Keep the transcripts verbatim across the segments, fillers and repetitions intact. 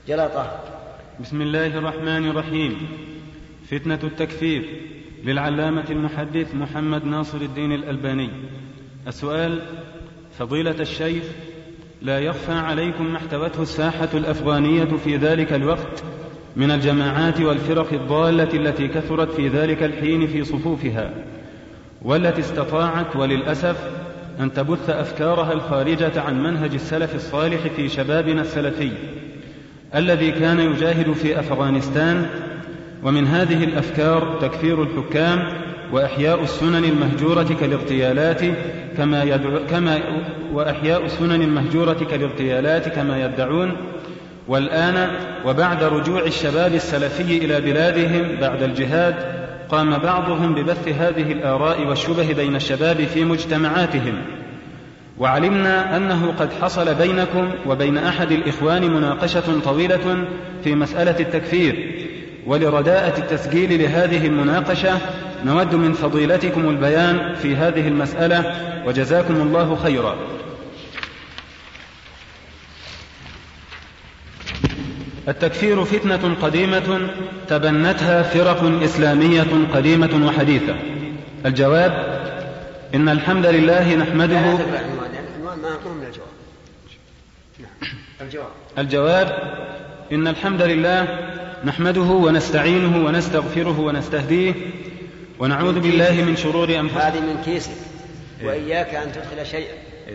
جلاطة. بسم الله الرحمن الرحيم. فتنة التكفير للعلامة المحدث محمد ناصر الدين الألباني. السؤال: فضيلة الشيخ، لا يخفى عليكم ما احتوته الساحة الأفغانية في ذلك الوقت من الجماعات والفرق الضالة التي كثرت في ذلك الحين في صفوفها، والتي استطاعت وللأسف أن تبث أفكارها الخارجة عن منهج السلف الصالح في شبابنا السلفي الذي كان يجاهد في أفغانستان. ومن هذه الأفكار تكفير الحكام وإحياء السنن المهجورة كالاغتيالات كما يدعو كما وإحياء السنن المهجورة كالاغتيالات كما يدعون. والآن وبعد رجوع الشباب السلفي إلى بلادهم بعد الجهاد، قام بعضهم ببث هذه الآراء والشبه بين الشباب في مجتمعاتهم. وعلمنا أنه قد حصل بينكم وبين أحد الإخوان مناقشة طويلة في مسألة التكفير، ولرداءة التسجيل لهذه المناقشة نود من فضيلتكم البيان في هذه المسألة، وجزاكم الله خيرا. التكفير فتنة قديمة تبنتها فرق إسلامية قديمة وحديثة. الجواب: إن الحمد لله نحمده. الجواب: إن الحمد لله نحمده ونستعينه ونستغفره ونستهديه، ونعوذ بالله من شرور أنفسنا. هذه من كيسك، وإياك أن تدخل شيئا.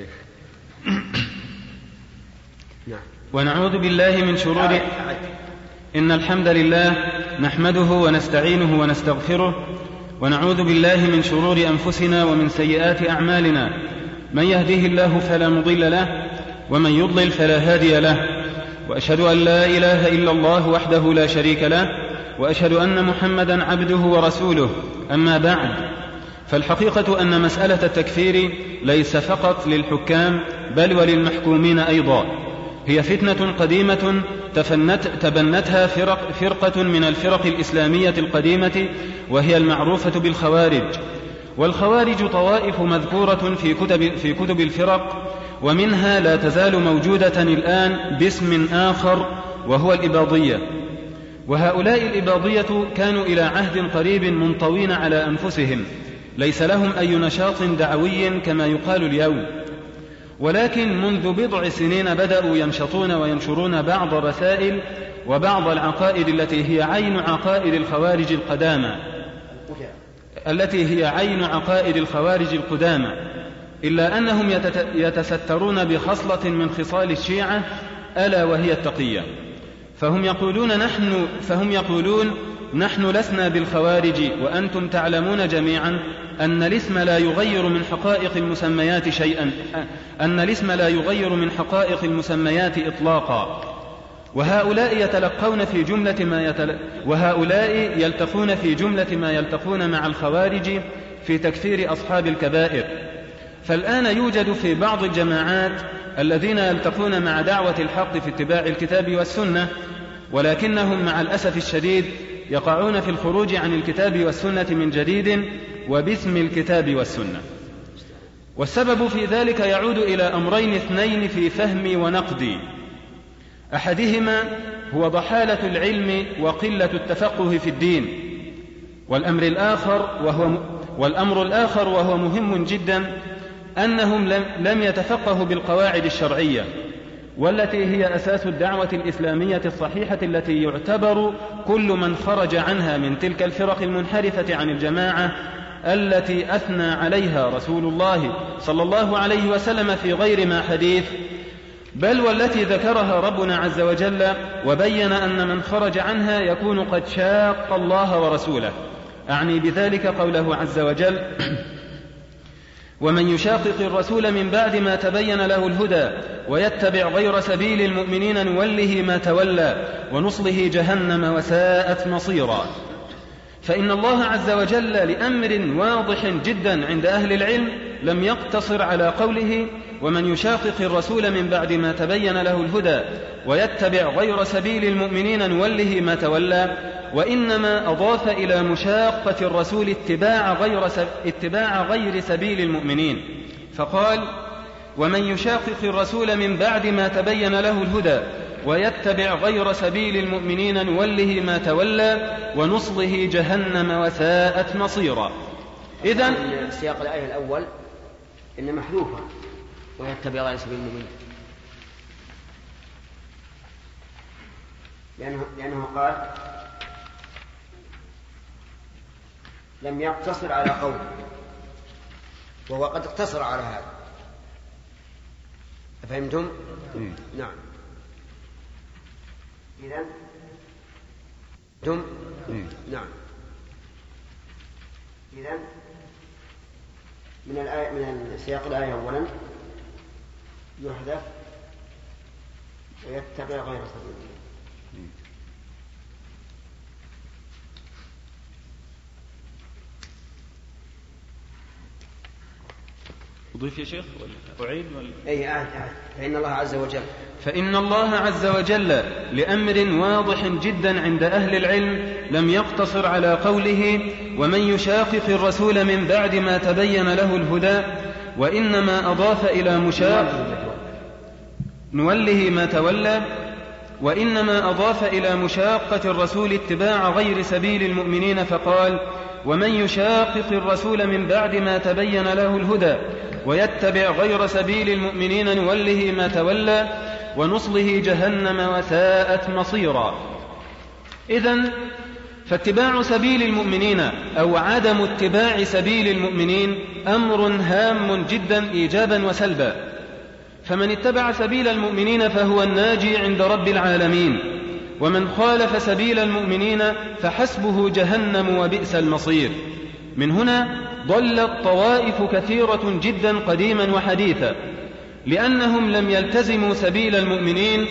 ونعوذ بالله من شرور إن الحمد لله نحمده ونستعينه ونستغفره، ونعوذ بالله من شرور أنفسنا ومن سيئات أعمالنا. من يهديه الله فلا مضل له، ومن يضلل فلا هادي له. وأشهد أن لا إله إلا الله وحده لا شريك له، وأشهد أن محمدا عبده ورسوله. أما بعد، فالحقيقة أن مسألة التكفير ليس فقط للحكام بل وللمحكومين أيضا. هي فتنة قديمة تفنت تبنتها فرق فرقة من الفرق الإسلامية القديمة، وهي المعروفة بالخوارج. والخوارج طوائف مذكورة في كتب, في كتب الفرق، ومنها لا تزال موجودة الآن باسم آخر وهو الإباضية. وهؤلاء الإباضية كانوا إلى عهد قريب منطوين على أنفسهم، ليس لهم أي نشاط دعوي كما يقال اليوم، ولكن منذ بضع سنين بدأوا ينشطون وينشرون بعض الرسائل وبعض العقائد التي هي عين عقائد الخوارج القدامى التي هي عين عقائد الخوارج القدامى إلا أنهم يتسترون بخصلة من خصال الشيعة، ألا وهي التقية. فهم يقولون نحن فهم يقولون نحن لسنا بالخوارج، وأنتم تعلمون جميعا أن الاسم لا يغير من حقائق المسميات شيئا أن الاسم لا يغير من حقائق المسميات إطلاقا. وهؤلاء يتلقون في جملة ما يتل... وهؤلاء يلتقون في جملة ما يلتقون مع الخوارج في تكفير أصحاب الكبائر. فالآن يوجد في بعض الجماعات الذين يلتقون مع دعوة الحق في اتباع الكتاب والسنة، ولكنهم مع الأسف الشديد يقعون في الخروج عن الكتاب والسنة من جديد وباسم الكتاب والسنة. والسبب في ذلك يعود إلى أمرين اثنين في فهمي ونقدي. أحدهما هو ضحالة العلم وقلة التفقه في الدين، والأمر الآخر وهو والأمر الآخر وهو مهم جدا أنهم لم يتفقهوا بالقواعد الشرعية، والتي هي أساس الدعوة الإسلامية الصحيحة، التي يعتبر كل من خرج عنها من تلك الفرق المنحرفة عن الجماعة التي أثنى عليها رسول الله صلى الله عليه وسلم في غير ما حديث، بل والتي ذكرها ربنا عز وجل وبين أن من خرج عنها يكون قد شاق الله ورسوله. أعني بذلك قوله عز وجل: ومن يشاقق الرسول من بعد ما تبين له الهدى ويتبع غير سبيل المؤمنين نوله ما تولى ونصله جهنم وساءت مصيرا. فإن الله عز وجل لأمر واضح جدا عند أهل العلم لم يقتصر على قوله ومن يشاقق الرسول من بعد ما تبين له الهدى ويتبع غير سبيل المؤمنين نوله ما تولى، وإنما أضاف إلى مشاقة الرسول اتباع غير, اتباع غير سبيل المؤمنين، فقال ومن يشاقق الرسول من بعد ما تبين له الهدى ويتبع غير سبيل المؤمنين نوله ما تولى ونصله جهنم وساءت مصيرا. إذن سياق الآية الأول إن محذوفة ويتبع غير سبيل المؤمنين، لأنه, لأنه قال لم يقتصر على قول، وهو قد اقتصر على هذا. أفهمتم؟ نعم. إذن تم نعم. إذن من الآية من سياق الآية أولا يحذف ويتبع غير سبيل. أضيف يا شيخ أعيد ولا؟ أي أعد أعد. فإن الله عز وجل فإن الله عز وجل لأمر واضح جدا عند أهل العلم لم يقتصر على قوله ومن يشاقق الرسول من بعد ما تبين له الهدى، وإنما أضاف إلى مشاق نوله ما تولى وإنما أضاف إلى مشاقة الرسول اتباع غير سبيل المؤمنين فقال ومن يشاقق الرسول من بعد ما تبين له الهدى ويتبع غير سبيل المؤمنين نوله ما تولى ونصله جهنم وساءت مصيرا. إذن فاتباع سبيل المؤمنين أو عدم اتباع سبيل المؤمنين أمر هام جدا إيجابا وسلبا، فمن اتبع سبيل المؤمنين فهو الناجي عند رب العالمين، ومن خالف سبيل المؤمنين فحسبه جهنم وبئس المصير. من هنا ضلت طوائف كثيرة جدا قديما وحديثا لأنهم لم يلتزموا سبيل المؤمنين.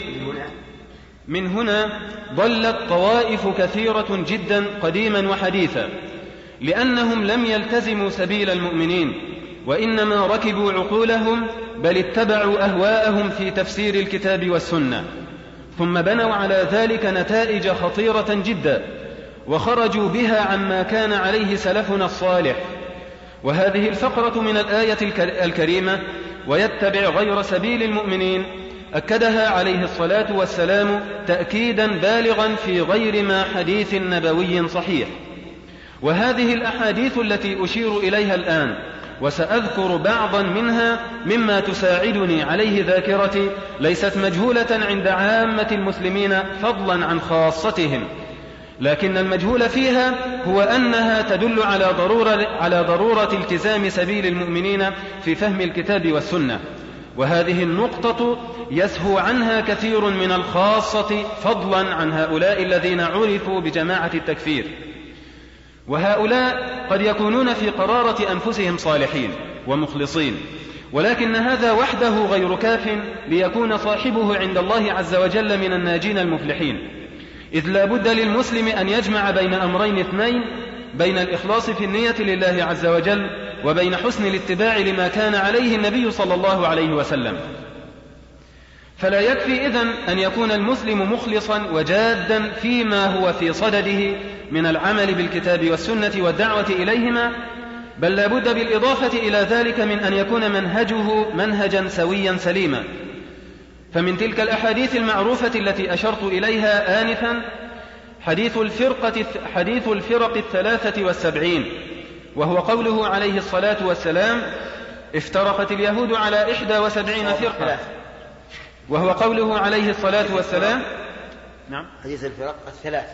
من هنا ضلت طوائف كثيرة جدا قديما وحديثا لأنهم لم يلتزموا سبيل المؤمنين، وإنما ركبوا عقولهم بل اتبعوا أهواءهم في تفسير الكتاب والسنة، ثم بنوا على ذلك نتائج خطيرة جدا وخرجوا بها عما كان عليه سلفنا الصالح. وهذه الفقرة من الآية الكريمة ويتبع غير سبيل المؤمنين أكدها عليه الصلاة والسلام تأكيدا بالغا في غير ما حديث نبوي صحيح. وهذه الأحاديث التي أشير إليها الآن وسأذكر بعضا منها مما تساعدني عليه ذاكرتي ليست مجهولة عند عامة المسلمين فضلا عن خاصتهم، لكن المجهول فيها هو أنها تدل على ضرورة, على ضرورة التزام سبيل المؤمنين في فهم الكتاب والسنة، وهذه النقطة يسهو عنها كثير من الخاصة فضلا عن هؤلاء الذين عرفوا بجماعة التكفير. وهؤلاء قد يكونون في قرارة أنفسهم صالحين ومخلصين، ولكن هذا وحده غير كاف ليكون صاحبه عند الله عز وجل من الناجين المفلحين، إذ لا بد للمسلم أن يجمع بين أمرين اثنين، بين الإخلاص في النية لله عز وجل وبين حسن الاتباع لما كان عليه النبي صلى الله عليه وسلم. فلا يكفي إذن أن يكون المسلم مخلصا وجادا فيما هو في صدده من العمل بالكتاب والسنة والدعوة إليهما، بل لا بد بالإضافة إلى ذلك من أن يكون منهجه منهجا سويا سليما. فمن تلك الأحاديث المعروفة التي أشرت إليها آنفا حديث الفرقة حديث الفرق الثلاثة والسبعين، وهو قوله عليه الصلاة والسلام افترقت اليهود على إحدى وسبعين فرقة، وهو قوله عليه الصلاة والسلام نعم حديث الفرق الثلاث.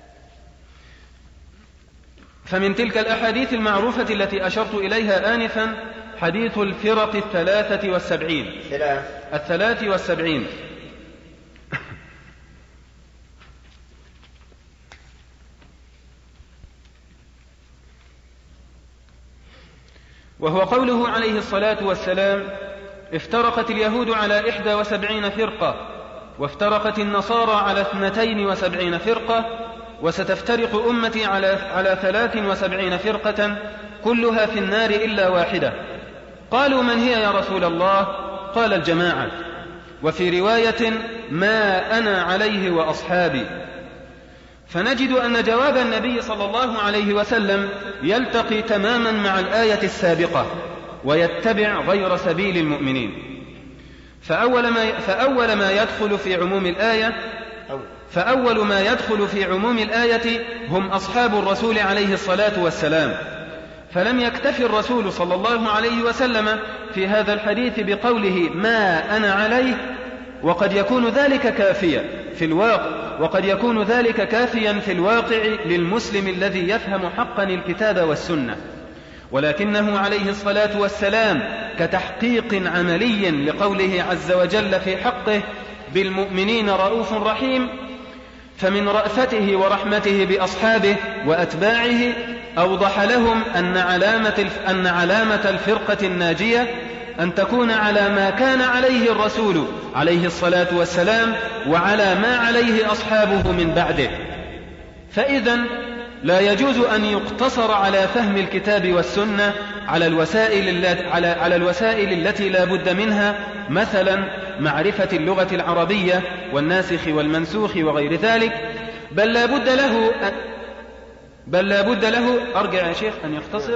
فمن تلك الأحاديث المعروفة التي أشرت إليها آنفا حديث الفرق الثلاثة والسبعين ثلاث الثلاث والسبعين وهو قوله عليه الصلاة والسلام افترقت اليهود على إحدى وسبعين فرقة وافترقت النصارى على اثنتين وسبعين فرقة وستفترق أمتي على, على ثلاث وسبعين فرقة كلها في النار إلا واحدة. قالوا من هي يا رسول الله؟ قال الجماعة، وفي رواية ما أنا عليه وأصحابي. فنجد أن جواب النبي صلى الله عليه وسلم يلتقي تماما مع الآية السابقة ويتبع غير سبيل المؤمنين. فأول ما, فأول ما يدخل في عموم الآية فأول ما يدخل في عموم الآية هم أصحاب الرسول عليه الصلاة والسلام، فلم يكتف الرسول صلى الله عليه وسلم في هذا الحديث بقوله ما أنا عليه، وقد يكون ذلك كافيا في الواقع وقد يكون ذلك كافيا في الواقع للمسلم الذي يفهم حقا الكتاب والسنة، ولكنه عليه الصلاة والسلام كتحقيق عملي لقوله عز وجل في حقه بالمؤمنين رؤوف رحيم، فمن رأفته ورحمته بأصحابه وأتباعه أوضح لهم أن علامة, أن علامة الفرقة الناجية أن تكون على ما كان عليه الرسول عليه الصلاة والسلام وعلى ما عليه أصحابه من بعده. فإذن لا يجوز أن يقتصر على فهم الكتاب والسنة على الوسائل, على, على الوسائل التي لا بد منها، مثلا معرفة اللغة العربية والناسخ والمنسوخ وغير ذلك، بل لا بد له بل لا بد له أرجع يا شيخ أن يختصر.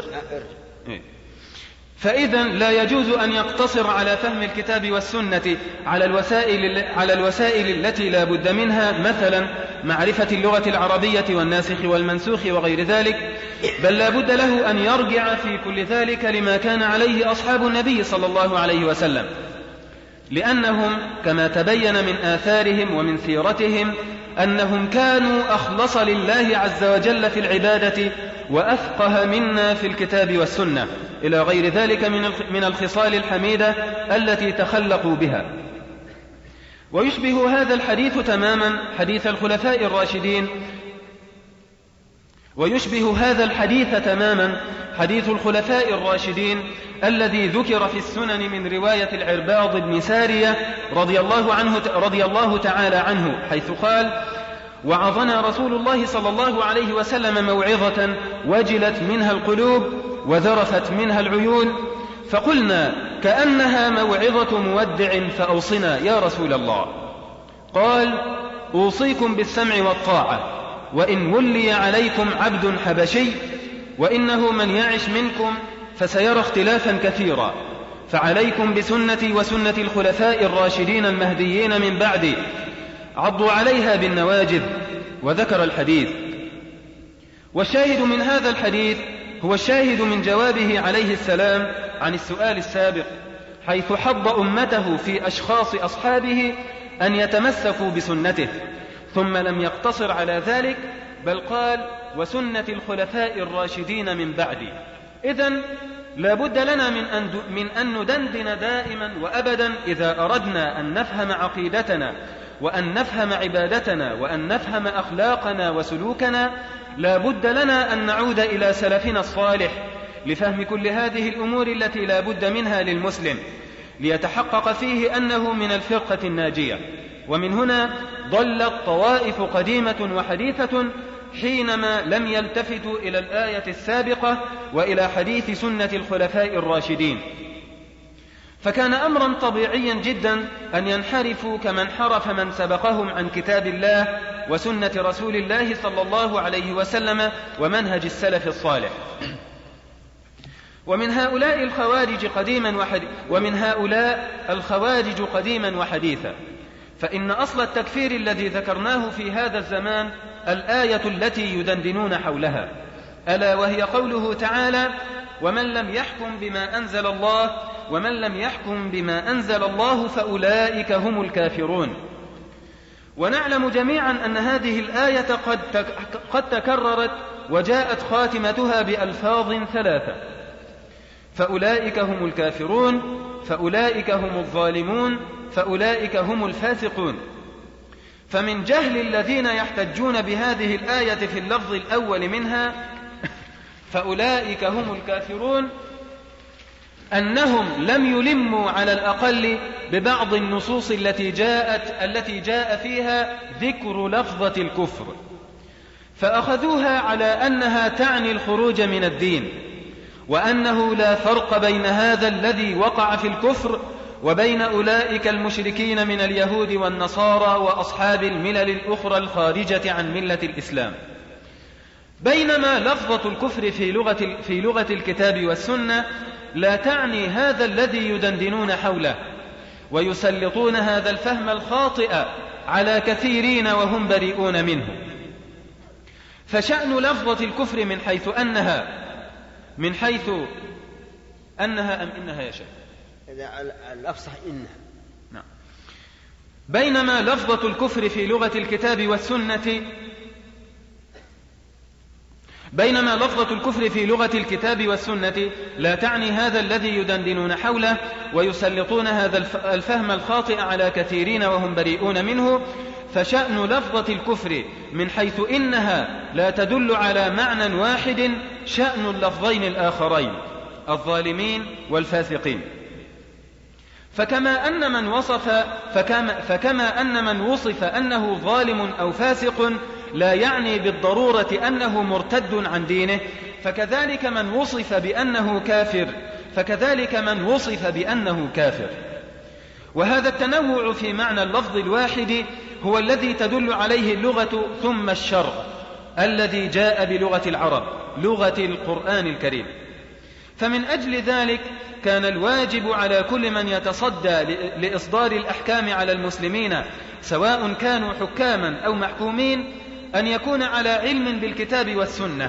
فإذن لا يجوز أن يقتصر على فهم الكتاب والسنة على الوسائل, على الوسائل التي لا بد منها، مثلا معرفة اللغة العربية والناسخ والمنسوخ وغير ذلك، بل لا بد له أن يرجع في كل ذلك لما كان عليه أصحاب النبي صلى الله عليه وسلم، لأنهم كما تبين من آثارهم ومن سيرتهم أنهم كانوا أخلص لله عز وجل في العبادة وأفقه منا في الكتاب والسنة، إلى غير ذلك من الخصال الحميدة التي تخلقوا بها. ويشبه هذا الحديث تماما حديث الخلفاء الراشدين ويشبه هذا الحديث تماما حديث الخلفاء الراشدين الذي ذكر في السنن من رواية العرباض بن سارية رضي الله عنه رضي الله تعالى عنه، حيث قال: وعظنا رسول الله صلى الله عليه وسلم موعظة وجلت منها القلوب وذرفت منها العيون، فقلنا كأنها موعظة مودع فأوصنا يا رسول الله. قال: أوصيكم بالسمع والطاعة، وإن ولي عليكم عبد حبشي، وإنه من يعش منكم فسيرى اختلافا كثيرا، فعليكم بسنتي وسنة الخلفاء الراشدين المهديين من بعدي، عضوا عليها بالنواجذ. وذكر الحديث. والشاهد من هذا الحديث هو الشاهد من جوابه عليه السلام عن السؤال السابق، حيث حض أمته في أشخاص أصحابه أن يتمسكوا بسنته، ثم لم يقتصر على ذلك، بل قال: وسنة الخلفاء الراشدين من بعدي. إذن لا بد لنا من أن, من أن ندندن دائما وأبدا إذا أردنا أن نفهم عقيدتنا وأن نفهم عبادتنا وأن نفهم أخلاقنا وسلوكنا، لا بد لنا أن نعود إلى سلفنا الصالح لفهم كل هذه الأمور التي لا بد منها للمسلم ليتحقق فيه أنه من الفرقة الناجية. ومن هنا ضلت طوائف قديمة وحديثة حينما لم يلتفتوا إلى الآية السابقة وإلى حديث سنة الخلفاء الراشدين، فكان أمرا طبيعيا جدا أن ينحرفوا كما انحرف من سبقهم عن كتاب الله وسنة رسول الله صلى الله عليه وسلم ومنهج السلف الصالح. ومن هؤلاء الخوارج قديما وحديثا ومن هؤلاء الخوارج قديما وحديثا فإن أصل التكفير الذي ذكرناه في هذا الزمان الآية التي يدندنون حولها، ألا وهي قوله تعالى: ومن لم يحكم بما أنزل الله ومن لم يحكم بما أنزل الله فأولئك هم الكافرون. ونعلم جميعا أن هذه الآية قد قد تكررت وجاءت خاتمتها بألفاظ ثلاثة: فأولئك هم الكافرون، فأولئك هم الظالمون، فأولئك هم الفاسقون. فمن جهل الذين يحتجون بهذه الآية في اللفظ الأول منها فأولئك هم الكافرون أنهم لم يلموا على الأقل ببعض النصوص التي جاءت التي جاء فيها ذكر لفظة الكفر، فأخذوها على أنها تعني الخروج من الدين، وأنه لا فرق بين هذا الذي وقع في الكفر وبين أولئك المشركين من اليهود والنصارى وأصحاب الملل الأخرى الخارجة عن ملة الإسلام. بينما لفظة الكفر في لغة, في لغة الكتاب والسنة لا تعني هذا الذي يدندنون حوله، ويسلطون هذا الفهم الخاطئ على كثيرين وهم بريئون منه. فشأن لفظة الكفر من حيث أنها من حيث أنها أم إنها يا شيخ؟ الأفصح إنها. نعم. بينما لفظة الكفر في لغة الكتاب والسنة بينما لفظة الكفر في لغة الكتاب والسنة لا تعني هذا الذي يدندنون حوله ويسلطون هذا الفهم الخاطئ على كثيرين وهم بريئون منه. فشأن لفظة الكفر من حيث إنها لا تدل على معنى واحد شأن اللفظين الآخرين الظالمين والفاسقين. فكما أن من وصف فكما, فكما أن من وصف أنه ظالم أو فاسق لا يعني بالضرورة أنه مرتد عن دينه، فكذلك من وصف بأنه كافر فكذلك من وصف بأنه كافر. وهذا التنوع في معنى اللفظ الواحد هو الذي تدل عليه اللغة ثم الشرع الذي جاء بلغة العرب لغة القرآن الكريم. فمن أجل ذلك كان الواجب على كل من يتصدى لإصدار الأحكام على المسلمين سواء كانوا حكاما أو محكومين أن يكون على علم بالكتاب والسنة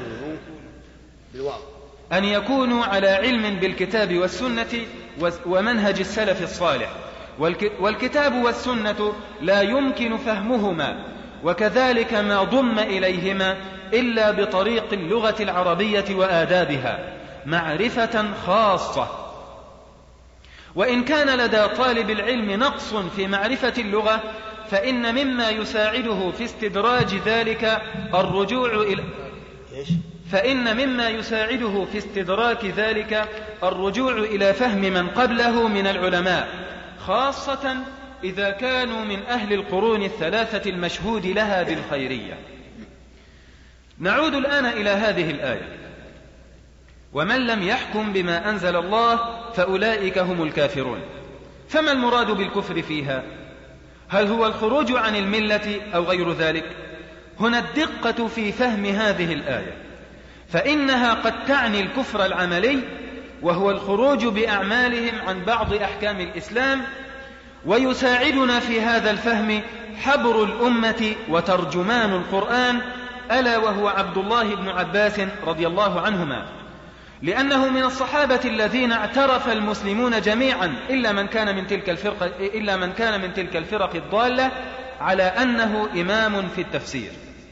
أن يكونوا على علم بالكتاب والسنة ومنهج السلف الصالح. والكتاب والسنة لا يمكن فهمهما وكذلك ما ضم إليهما إلا بطريق اللغة العربية وآدابها معرفة خاصة. وإن كان لدى طالب العلم نقص في معرفة اللغة فإن مما يساعده في استدراج ذلك الرجوع إلى فإن مما يساعده في استدراك ذلك الرجوع إلى فهم من قبله من العلماء، خاصة إذا كانوا من أهل القرون الثلاثة المشهود لها بالخيرية. نعود الآن إلى هذه الآية: ومن لم يحكم بما أنزل الله فأولئك هم الكافرون. فما المراد بالكفر فيها؟ هل هو الخروج عن الملة أو غير ذلك؟ هنا الدقة في فهم هذه الآية، فإنها قد تعني الكفر العملي وهو الخروج بأعمالهم عن بعض أحكام الإسلام. ويساعدنا في هذا الفهم حبر الأمة وترجمان القرآن ألا وهو عبد الله بن عباس رضي الله عنهما، لأنه من الصحابة الذين اعترف المسلمون جميعا إلا من كان من تلك الفرقة إلا من كان من تلك الفرق الضالة على أنه إمام في التفسير،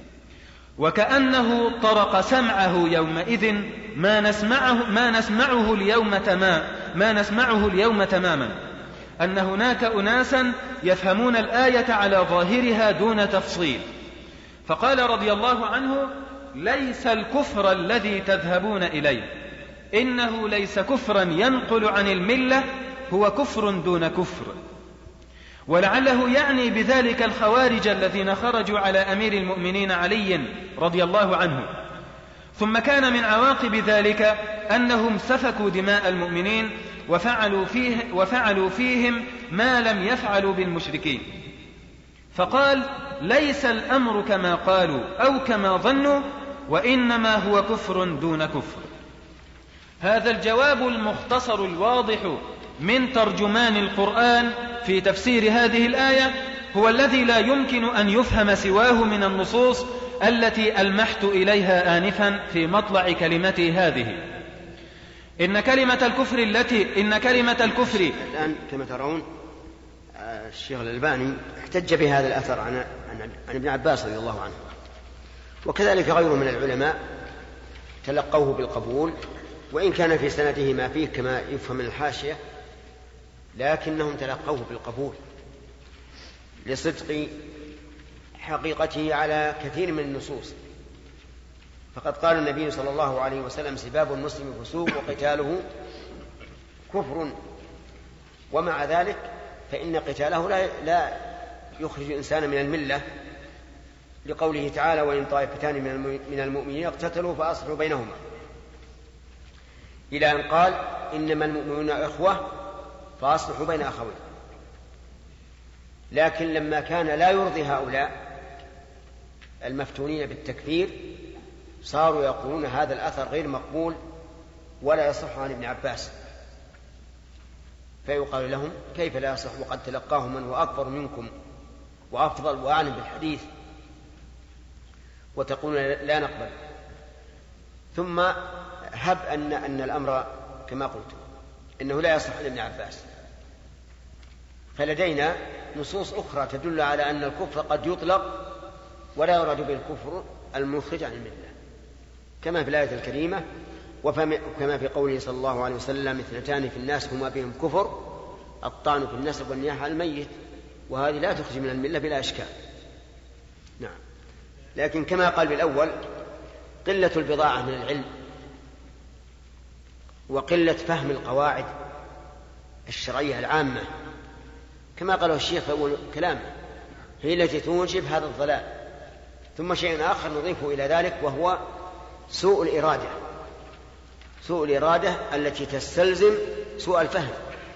وكأنه طرق سمعه يومئذ ما نسمعه ما نسمعه اليوم تمام ما نسمعه اليوم تماما أن هناك أناسا يفهمون الآية على ظاهرها دون تفصيل. فقال رضي الله عنه: ليس الكفر الذي تذهبون إليه، إنه ليس كفرا ينقل عن الملة، هو كفر دون كفر. ولعله يعني بذلك الخوارج الذين خرجوا على أمير المؤمنين علي رضي الله عنه. ثم كان من عواقب ذلك أنهم سفكوا دماء المؤمنين وفعلوا, فيه وفعلوا فيهم ما لم يفعلوا بالمشركين. فقال: ليس الأمر كما قالوا أو كما ظنوا، وإنما هو كفر دون كفر. هذا الجواب المختصر الواضح من ترجمان القرآن في تفسير هذه الآية هو الذي لا يمكن أن يفهم سواه من النصوص التي ألمحت إليها آنفا في مطلع كلمتي هذه. إن كلمة الكفر التي إن كلمة الكفر الآن كما ترون الشيخ الألباني احتج بهذا الأثر عن عن ابن عباس رضي الله عنه، وكذلك غيره من العلماء تلقوه بالقبول، وإن كان في سنده ما فيه كما يفهم من الحاشية، لكنهم تلقوه بالقبول لصدق حقيقته على كثير من النصوص. فقد قال النبي صلى الله عليه وسلم: سباب المسلم فسوق وقتاله كفر، ومع ذلك فإن قتاله لا, لا يخرج الإنسان من الملة، لقوله تعالى: وإن طائفتان من المؤمنين اقتتلوا فأصلحوا بينهما، إلى أن قال: إنما المؤمنون إخوة فأصلحوا بين أخوين. لكن لما كان لا يرضي هؤلاء المفتونين بالتكفير صاروا يقولون هذا الأثر غير مقبول ولا يصح عن ابن عباس. فيقال لهم كيف لا يصح وقد تلقاه من هو أكبر منكم وأفضل وأعلم بالحديث وتقولون لا نقبل. ثم هب أن, أن الأمر كما قلت إنه لا يصح عن ابن عباس، فلدينا نصوص أخرى تدل على أن الكفر قد يطلق ولا يراد بالكفر المخرج عن الملة، كما في الآية الكريمة وكما في قوله صلى الله عليه وسلم اثنتان في الناس هما بهم كفر الطعن في النسب والنياحة على الميت، وهذه لا تخرج من الملة بلا إشكال. نعم. لكن كما قال بالأول قلة البضاعة من العلم وقلة فهم القواعد الشرعية العامة كما قاله الشيخ في أول كلامه هي التي توجب هذا الضلال. ثم شيء آخر نضيفه إلى ذلك وهو سوء الإرادة، سوء الإرادة التي تستلزم سوء الفهم،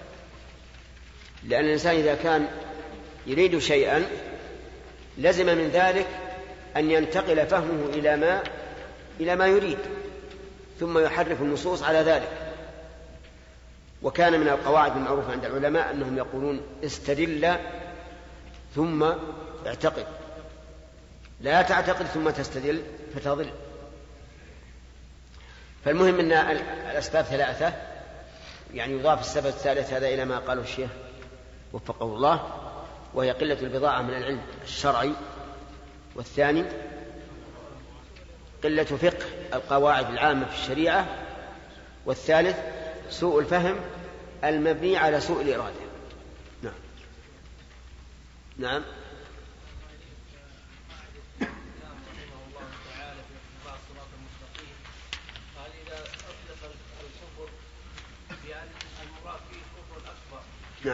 لأن الإنسان إذا كان يريد شيئا لزم من ذلك أن ينتقل فهمه إلى ما إلى ما يريد ثم يحرف النصوص على ذلك. وكان من القواعد المعروفة عند العلماء أنهم يقولون استدل ثم اعتقد، لا تعتقد ثم تستدل فتضل. فالمهم أن الأسباب ثلاثة، يعني يضاف السبب الثالث هذا إلى ما قاله الشيخ وفقه الله، وهي قلة البضاعة من العلم الشرعي، والثاني قلة فقه القواعد العامة في الشريعة، والثالث سوء الفهم المبني على سوء الإرادة. نعم. نعم. نعم.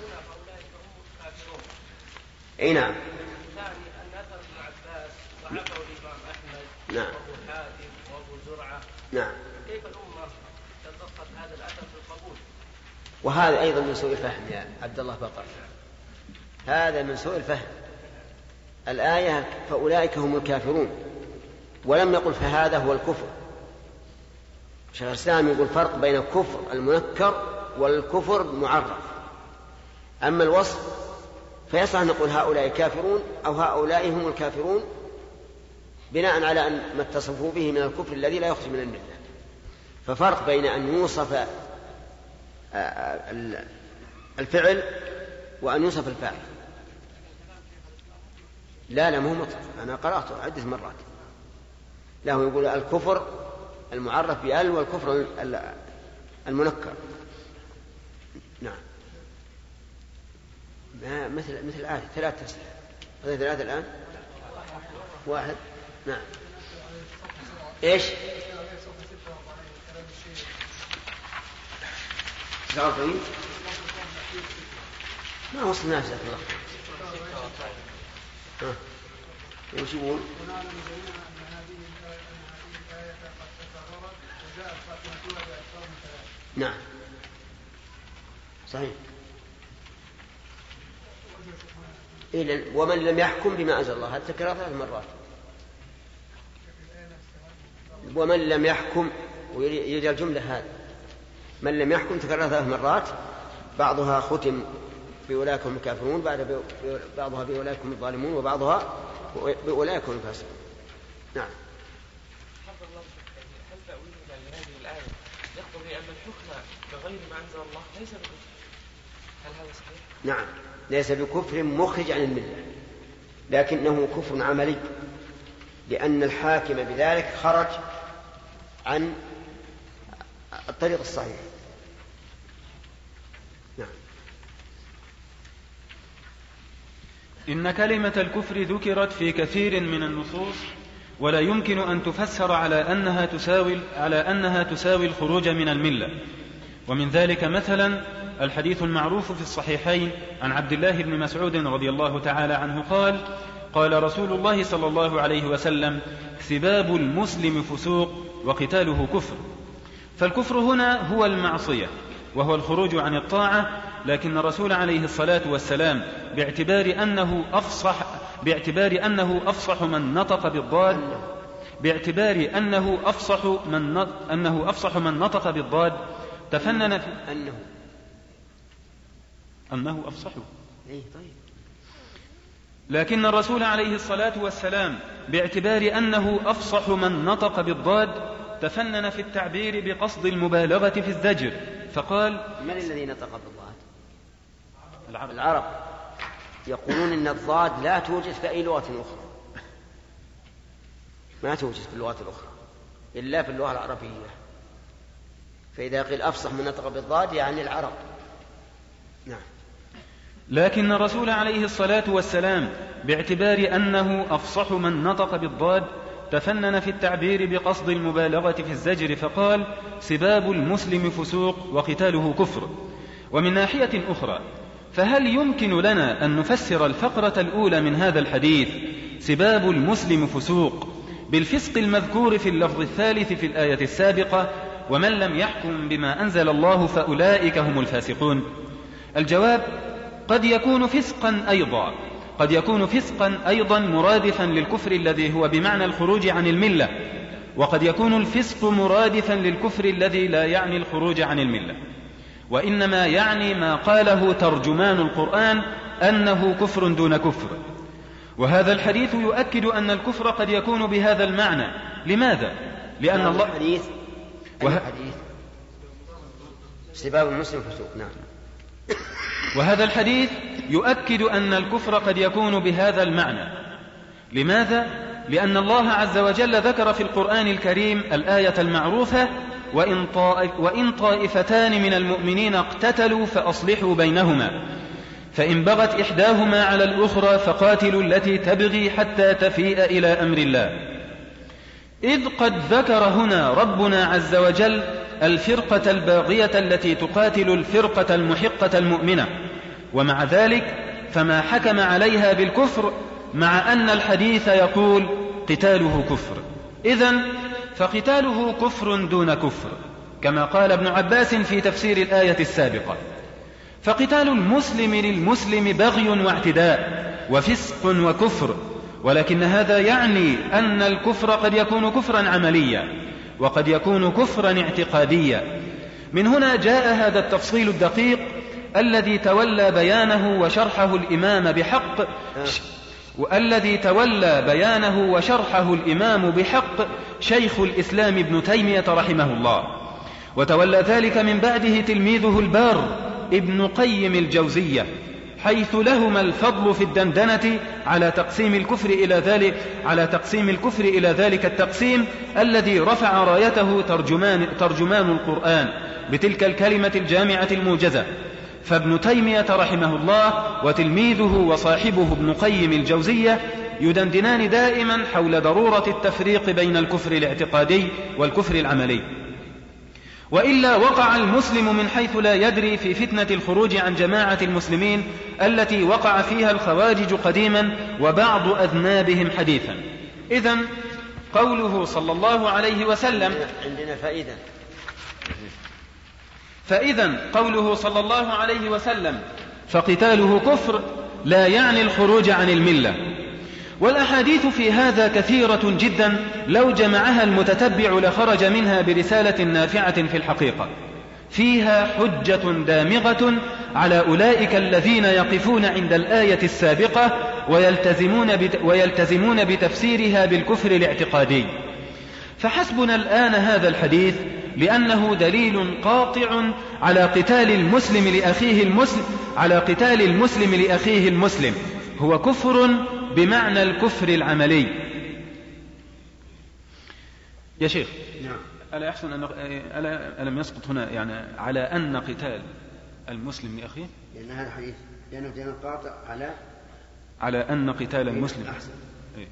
اي نعم. الثاني ان اثر ابن عباس وعفوا الامام احمد نعم. وابو حاتم وابو زرعه. نعم. كيف الامه تلقت هذا الاثر بالقبول؟ وهذا ايضا من سوء الفهم يا عبد الله بطر، هذا من سوء الفهم. الايه فاولئك هم الكافرون، ولم يقل فهذا هو الكفر. شيخ الاسلام يقول فرق بين الكفر المنكر والكفر المعرف. أما الوصف فيصح أن نقول هؤلاء كافرون أو هؤلاء هم الكافرون بناء على أن ما اتصفوا به من الكفر الذي لا يخرج من الملة. ففرق بين أن يوصف الفعل وأن يوصف الفاعل. لا لا مو مطلق، أنا قرأته عدة مرات. له يقول الكفر المعرف بأل والكفر المنكر. نعم. مثل مثل الآية ثلاث تسلح هذا ثلاثة الآن واحد. نعم. إيش تعرفين ما وصل نفسك الله ها وش يقول؟ نعم صحيح. ومن لم يحكم بما أنزل الله هذا تكرر ثلاث مرات. ومن لم يحكم ويجي الجملة هذه من لم يحكم تكرر ثلاث مرات، بعضها ختم بأولئك هم الكافرون، بعضها بأولئك هم الظالمون، وبعضها بأولئك هم الفاسقون. نعم. هل تأويلنا لهذه الآية يقتضي أن الحكم بغير ما أنزل الله ليس بكفر؟ هل هذا صحيح؟ نعم، ليس بكفر مخرج عن الملة، لكنه كفر عملي، لأن الحاكم بذلك خرج عن الطريق الصحيح. نعم. إن كلمة الكفر ذكرت في كثير من النصوص، ولا يمكن أن تفسر على أنها تساوي على أنها تساوي الخروج من الملة. ومن ذلك مثلا الحديث المعروف في الصحيحين عن عبد الله بن مسعود رضي الله تعالى عنه قال: قال رسول الله صلى الله عليه وسلم: سباب المسلم فسوق وقتاله كفر. فالكفر هنا هو المعصية وهو الخروج عن الطاعة، لكن الرسول عليه الصلاة والسلام باعتبار أنه أفصح باعتبار أنه أفصح من نطق بالضاد باعتبار أنه أفصح من أنه أفصح من نطق بالضاد تفنن في أنه أنه أفصح. إيه طيب. لكن الرسول عليه الصلاة والسلام باعتبار أنه أفصح من نطق بالضاد تفنن في التعبير بقصد المبالغة في الزجر فقال: من الذي نطق بالضاد؟ العرب. العرب يقولون إن الضاد لا توجد في أي لغة أخرى، ما توجد في اللغات الأخرى إلا في اللغة العربية. فإذا قيل أفصح من نطق بالضاد يعني العرب. نعم. لكن الرسول عليه الصلاة والسلام باعتبار أنه أفصح من نطق بالضاد تفنن في التعبير بقصد المبالغة في الزجر فقال: سباب المسلم فسوق وقتاله كفر. ومن ناحية أخرى، فهل يمكن لنا أن نفسر الفقرة الأولى من هذا الحديث سباب المسلم فسوق بالفسق المذكور في اللفظ الثالث في الآية السابقة: ومن لم يحكم بما أنزل الله فأولئك هم الفاسقون؟ الجواب: قد يكون فسقا أيضا قد يكون فسقا أيضا مرادفا للكفر الذي هو بمعنى الخروج عن الملة، وقد يكون الفسق مرادفا للكفر الذي لا يعني الخروج عن الملة، وإنما يعني ما قاله ترجمان القرآن أنه كفر دون كفر. وهذا الحديث يؤكد أن الكفر قد يكون بهذا المعنى. لماذا؟ لأن الله الحديث وه... الحديث سباب المسلم فسوق. نعم. وهذا الحديث يؤكد أن الكفر قد يكون بهذا المعنى. لماذا؟ لأن الله عز وجل ذكر في القرآن الكريم الآية المعروفة: وإن, طائف وإن طائفتان من المؤمنين اقتتلوا فأصلحوا بينهما فإن بغت إحداهما على الأخرى فقاتلوا التي تبغي حتى تفيء إلى أمر الله. إذ قد ذكر هنا ربنا عز وجل الفرقة الباغية التي تقاتل الفرقة المحقة المؤمنة، ومع ذلك فما حكم عليها بالكفر، مع أن الحديث يقول قتاله كفر. إذن فقتاله كفر دون كفر، كما قال ابن عباس في تفسير الآية السابقة. فقتال المسلم للمسلم بغي واعتداء وفسق وكفر، ولكن هذا يعني أن الكفر قد يكون كفرا عمليا وقد يكون كفرا اعتقاديا. من هنا جاء هذا التفصيل الدقيق الذي تولى بيانه وشرحه الإمام بحق والذي تولى بيانه وشرحه الإمام بحق شيخ الإسلام ابن تيمية رحمه الله، وتولى ذلك من بعده تلميذه البار ابن قيم الجوزية، حيث لهما الفضل في الدندنة على تقسيم الكفر إلى ذلك على تقسيم الكفر إلى ذلك التقسيم الذي رفع رايته ترجمان ترجمان القرآن بتلك الكلمة الجامعة الموجزة. فابن تيمية رحمه الله وتلميذه وصاحبه ابن قيم الجوزية يدندنان دائما حول ضرورة التفريق بين الكفر الاعتقادي والكفر العملي، وإلا وقع المسلم من حيث لا يدري في فتنة الخروج عن جماعة المسلمين التي وقع فيها الخوارج قديما وبعض أذنابهم حديثا. إذن قوله صلى الله عليه وسلم عندنا فائدة فإذن قوله صلى الله عليه وسلم فقتاله كفر لا يعني الخروج عن الملة. والأحاديث في هذا كثيرة جدا، لو جمعها المتتبع لخرج منها برسالة نافعة في الحقيقة، فيها حجة دامغة على أولئك الذين يقفون عند الآية السابقة ويلتزمون, بت ويلتزمون بتفسيرها بالكفر الاعتقادي. فحسبنا الآن هذا الحديث لأنه دليل قاطع على قتال المسلم لأخيه المسلم على قتال المسلم لأخيه المسلم هو كفر بمعنى الكفر العملي. يا شيخ، نعم. ألا يحسن أن ألا ألم يسقط هنا يعني على أن قتال المسلم لأخيه؟ لأن هذا الحديث لأنه دليل قاطع على على أن قتال المسلم. أحسن. إيه؟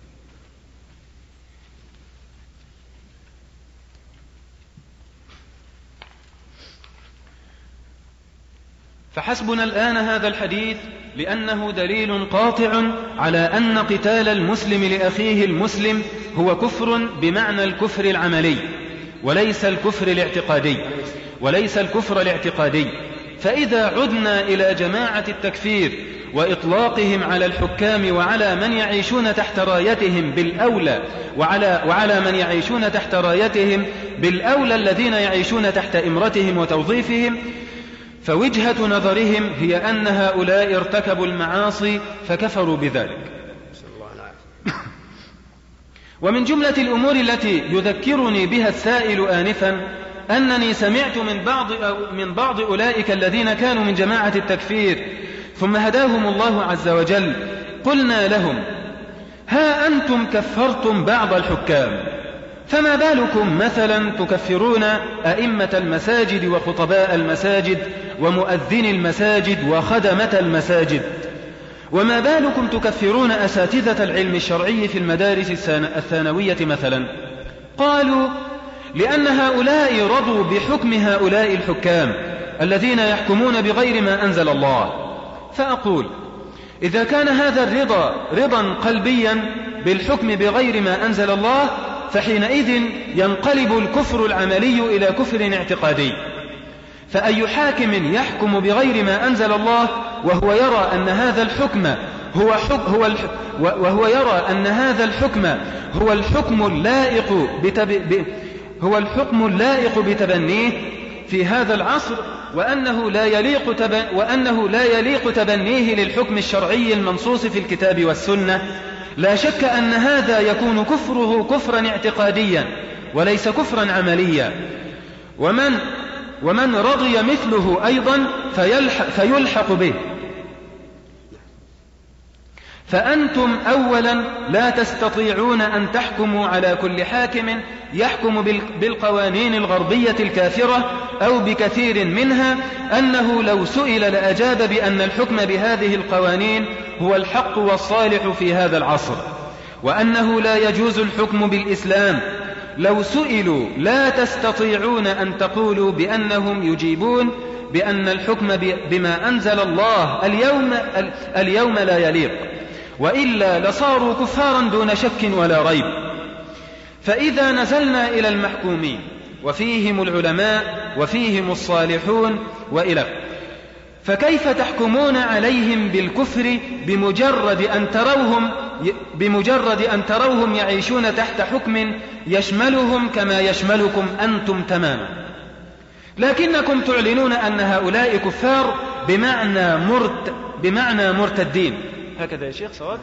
فحسبنا الآن هذا الحديث لأنه دليل قاطع على أن قتال المسلم لأخيه المسلم هو كفر بمعنى الكفر العملي وليس الكفر الاعتقادي وليس الكفر الاعتقادي. فإذا عدنا إلى جماعة التكفير وإطلاقهم على الحكام وعلى من يعيشون تحت رايتهم بالأولى وعلى, وعلى من يعيشون تحت رايتهم بالأولى الذين يعيشون تحت إمرتهم وتوظيفهم، فوجهة نظرهم هي أن هؤلاء ارتكبوا المعاصي فكفروا بذلك. ومن جملة الأمور التي يذكرني بها السائل آنفا أنني سمعت من بعض, من بعض أولئك الذين كانوا من جماعة التكفير ثم هداهم الله عز وجل، قلنا لهم: ها أنتم كفرتم بعض الحكام، فما بالكم مثلا تكفرون أئمة المساجد وخطباء المساجد ومؤذن المساجد وخدمة المساجد؟ وما بالكم تكفرون أساتذة العلم الشرعي في المدارس الثانوية مثلا؟ قالوا: لأن هؤلاء رضوا بحكم هؤلاء الحكام الذين يحكمون بغير ما أنزل الله. فأقول: إذا كان هذا الرضا رضا قلبيا بالحكم بغير ما أنزل الله، فحينئذ ينقلب الكفر العملي إلى كفر اعتقادي. فأي حاكم يحكم بغير ما أنزل الله وهو يرى أن هذا الحكم هو حكم هو الح... وهو يرى أن هذا الحكم هو الحكم اللائق بتب... ب... هو الحكم اللائق بتبنيه في هذا العصر، وأنه لا يليق تب... وأنه لا يليق تبنيه للحكم الشرعي المنصوص في الكتاب والسنة، لا شك أن هذا يكون كفره كفرا اعتقاديا وليس كفرا عمليا. ومن ومن رضي مثله أيضا فيلحق, فيلحق به. فأنتم أولا لا تستطيعون أن تحكموا على كل حاكم يحكم بالقوانين الغربية الكافرة أو بكثير منها أنه لو سئل لأجاب بأن الحكم بهذه القوانين هو الحق والصالح في هذا العصر، وأنه لا يجوز الحكم بالإسلام. لو سئلوا لا تستطيعون أن تقولوا بأنهم يجيبون بأن الحكم بما أنزل الله اليوم, اليوم لا يليق، وإلا لصاروا كفارا دون شك ولا ريب. فإذا نزلنا إلى المحكومين وفيهم العلماء وفيهم الصالحون وإلى، فكيف تحكمون عليهم بالكفر بمجرد أن تروهم بمجرد أن تروهم يعيشون تحت حكم يشملهم كما يشملكم أنتم تماما، لكنكم تعلنون أن هؤلاء كفار بمعنى مرت بمعنى مرتدين؟ هكذا يا شيخ صواب؟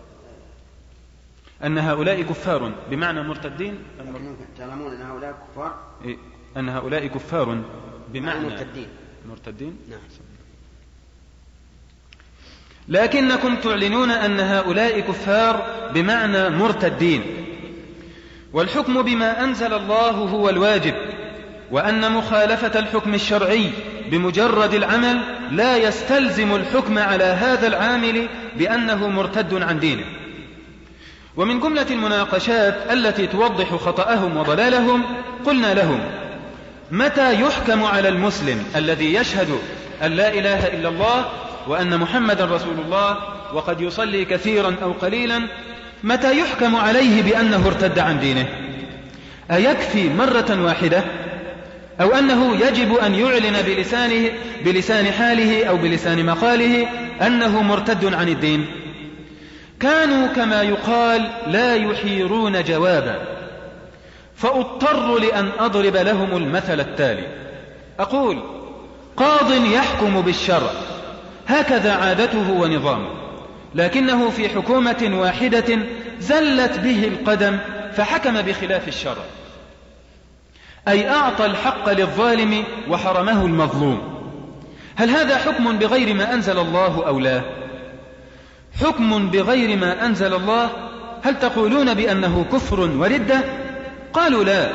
أن هؤلاء كفار بمعنى مرتدين؟ تعلمون أن هؤلاء كفار؟ إيه؟ أن هؤلاء كفار بمعنى مرتدين. مرتدين؟ نعم. لكنكم تعلنون أن هؤلاء كفار بمعنى مرتدين، والحكم بما أنزل الله هو الواجب، وأن مخالفة الحكم الشرعي بمجرد العمل لا يستلزم الحكم على هذا العامل بأنه مرتد عن دينه. ومن جملة المناقشات التي توضح خطأهم وضلالهم قلنا لهم: متى يحكم على المسلم الذي يشهد أن لا إله إلا الله وأن محمدا رسول الله وقد يصلي كثيرا أو قليلا، متى يحكم عليه بأنه ارتد عن دينه؟ أيكفي مرة واحدة، أو أنه يجب أن يعلن بلسانه بلسان حاله أو بلسان مقاله أنه مرتد عن الدين؟ كانوا كما يقال لا يحيرون جوابا، فاضطر لأن أضرب لهم المثل التالي. أقول: قاض يحكم بالشرع، هكذا عادته ونظامه، لكنه في حكومة واحدة زلت به القدم فحكم بخلاف الشرع، أي أعطى الحق للظالم وحرمه المظلوم. هل هذا حكم بغير ما أنزل الله أو لا؟ حكم بغير ما أنزل الله. هل تقولون بأنه كفر وردة؟ قالوا لا.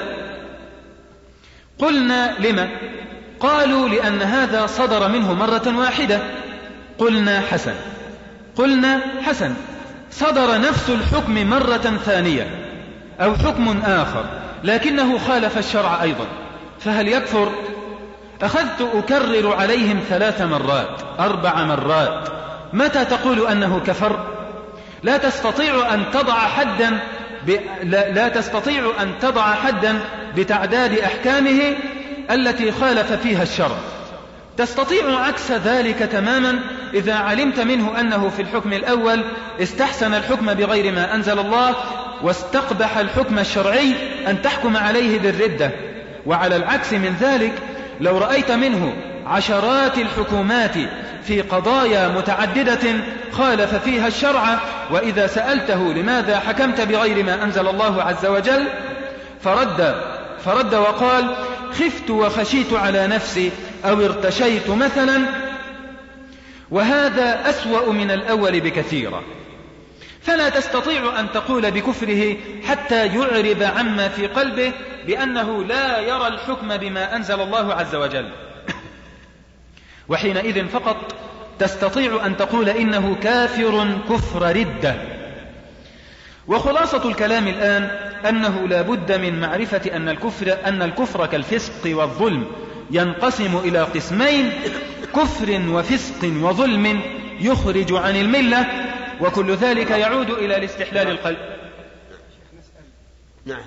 قلنا: لما؟ قالوا: لأن هذا صدر منه مرة واحدة. قلنا: حسن. قلنا: حسن. صدر نفس الحكم مرة ثانية أو حكم آخر لكنه خالف الشرع أيضا، فهل يكفر؟ أخذت أكرر عليهم ثلاث مرات أربع مرات: متى تقول أنه كفر؟ لا تستطيع أن تضع حدا ب... لا... لا تستطيع أن تضع حدا بتعداد أحكامه التي خالف فيها الشرع. تستطيع عكس ذلك تماما إذا علمت منه أنه في الحكم الأول استحسن الحكم بغير ما أنزل الله واستقبح الحكم الشرعي أن تحكم عليه بالردة. وعلى العكس من ذلك، لو رأيت منه عشرات الحكومات في قضايا متعددة خالف فيها الشرع، وإذا سألته لماذا حكمت بغير ما أنزل الله عز وجل فرد, فرد وقال: خفت وخشيت على نفسي أو ارتشيت مثلا، وهذا أسوأ من الأول بكثيرا. فلا تستطيع أن تقول بكفره حتى يعرب عما في قلبه بأنه لا يرى الحكم بما أنزل الله عز وجل، وحينئذ فقط تستطيع أن تقول إنه كافر كفر ردة. وخلاصة الكلام الآن أنه لا بد من معرفة أن الكفر, أن الكفر كالفسق والظلم ينقسم إلى قسمين: كفر وفسق وظلم يخرج عن الملة، وكل ذلك يعود إلى الاستحلال القلب. نعم.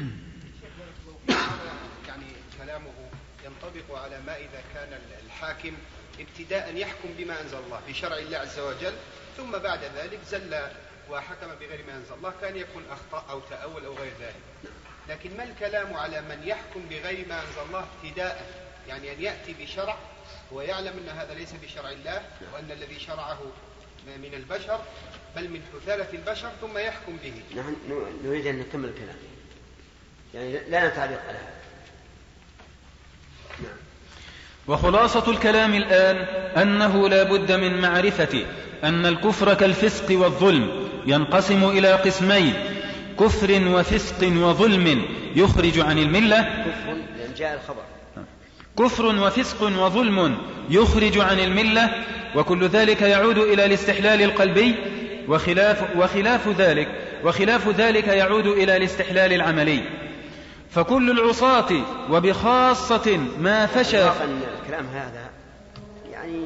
يعني كلامه ينطبق على ما إذا كان الحاكم ابتداء يحكم بما أنزل الله بشرع الله عز وجل، ثم بعد ذلك زل وحكم بغير ما أنزل الله، كان يكون أخطأ أو تأول أو غير ذلك. لكن ما الكلام على من يحكم بغير ما أنزل الله ابتداء، يعني أن يأتي بشرع ويعلم أن هذا ليس بشرع الله، وأن الذي شرعه من البشر بل من حثالة البشر، ثم يحكم به. نحن نريد أن نكمل الكلام، يعني لا نتعلق على هذا. نعم. وخلاصة الكلام الآن أنه لا بد من معرفة أن الكفر كالفسق والظلم ينقسم إلى قسمين: كفر وفسق وظلم يخرج عن الملة. كفر لأن جاء الخبر. كفر وفسق وظلم يخرج عن الملة، وكل ذلك يعود إلى الاستحلال القلبي، وخلاف, وخلاف ذلك وخلاف ذلك يعود إلى الاستحلال العملي. فكل العصاة وبخاصة ما فشى. الكلام هذا يعني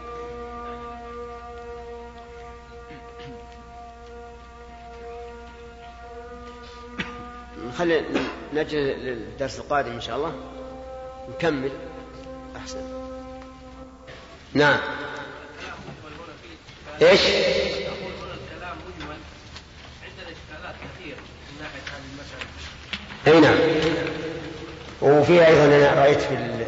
خلي نجل للدرس القادم إن شاء الله نكمل أحسن. نعم. إيش؟ أقول هنا الكلام مجمل، عندنا إشكالات كثير من ناحية هذه المسألة. أي نعم. وفي أيضا أنا رأيت في ال...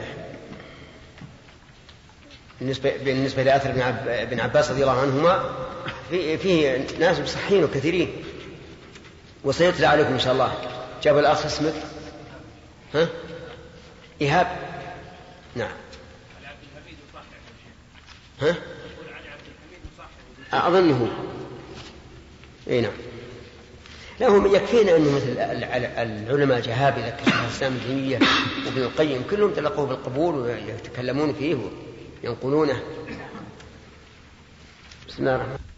بالنسبة بالنسبة لأثر ابن, عب... ابن عباس رضي الله عنهما في فيه ناس مصحين وكثيرين، وسيتلى عليكم إن شاء الله. جاب الأخ اسمك ها إيهاب. نعم. ها أظنه. أي نعم. لهم يكفينا أنه مثل العلماء الجهابذة كشيخ الإسلام ابن تيمية وابن القيم كلهم تلقوه بالقبول ويتكلمون فيه وينقلونه. بسم الله الرحمن الرحيم.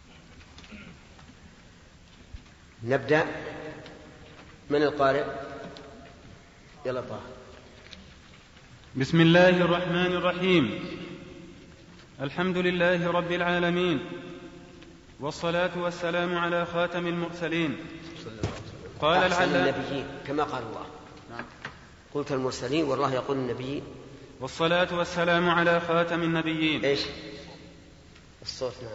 نبدأ. من القارئ؟ يلا طه. بسم الله الرحمن الرحيم. الحمد لله رب العالمين، والصلاة والسلام على خاتم المرسلين. قال العلامة النبيين كما قال الله. نعم. قلت المرسلين والله يقول النبيين. والصلاة والسلام على خاتم النبيين. إيش الصوت؟ نعم.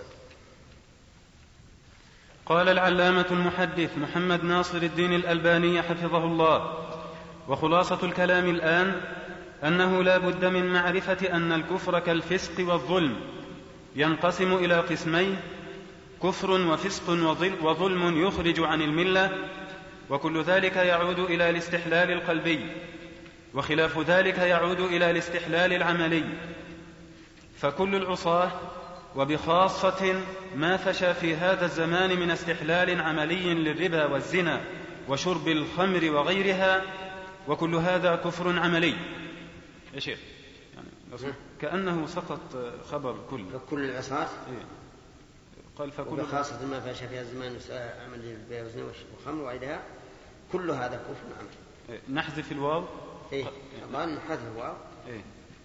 قال العلامة المحدث محمد ناصر الدين الألباني حفظه الله: وخلاصة الكلام الآن أنه لا بد من معرفة أن الكفر كالفسق والظلم ينقسم إلى قسمين: كفر وفسق وظلم يخرج عن الملة، وكل ذلك يعود إلى الاستحلال القلبي، وخلاف ذلك يعود إلى الاستحلال العملي. فكل العصاة وبخاصة ما فشى في هذا الزمان من استحلال عملي للربا والزنا وشرب الخمر وغيرها، وكل هذا كفر عملي. يا شيخ يعني كأنه سقط خبر كل كل العصاة. إيه؟ قال فكل خاصة ما فاش في الزمان عمل البيع والزنا والخمر وغيرها كل هذا كفر عمل. إيه؟ نحذف الواو. إيه ما نحذف الواو. إيه؟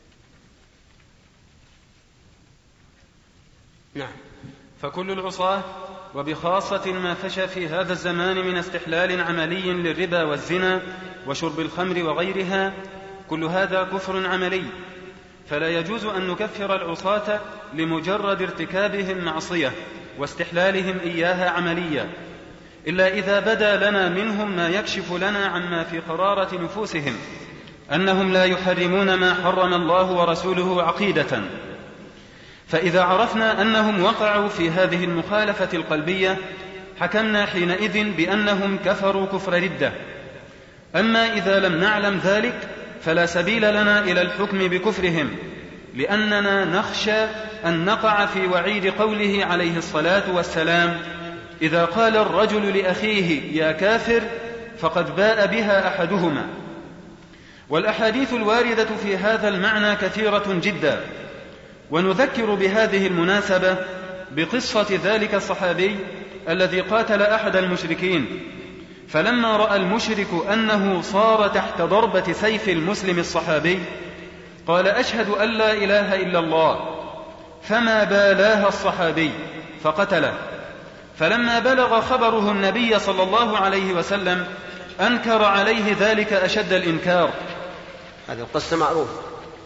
نعم. فكل العصاة وبخاصة ما فشى في هذا الزمان من استحلال عملي للربا والزنا وشرب الخمر وغيرها كل هذا كفر عملي، فلا يجوز أن نكفر العصاة لمجرد ارتكابهم معصية واستحلالهم إياها عمليا، إلا إذا بدا لنا منهم ما يكشف لنا عما في قرارة نفوسهم، أنهم لا يحرمون ما حرم الله ورسوله عقيدة، فإذا عرفنا أنهم وقعوا في هذه المخالفة القلبية حكمنا حينئذ بأنهم كفروا كفر ردة. أما إذا لم نعلم ذلك فلا سبيل لنا إلى الحكم بكفرهم، لأننا نخشى أن نقع في وعيد قوله عليه الصلاة والسلام: إذا قال الرجل لأخيه يا كافر فقد باء بها أحدهما. والأحاديث الواردة في هذا المعنى كثيرة جدا، ونذكر بهذه المناسبة بقصة ذلك الصحابي الذي قاتل أحد المشركين، فلما رأى المشرك أنه صار تحت ضربة سيف المسلم الصحابي قال: أشهد أن لا إله إلا الله، فما بالاها الصحابي فقتله. فلما بلغ خبره النبي صلى الله عليه وسلم أنكر عليه ذلك أشد الإنكار. هذه القصة معروفة،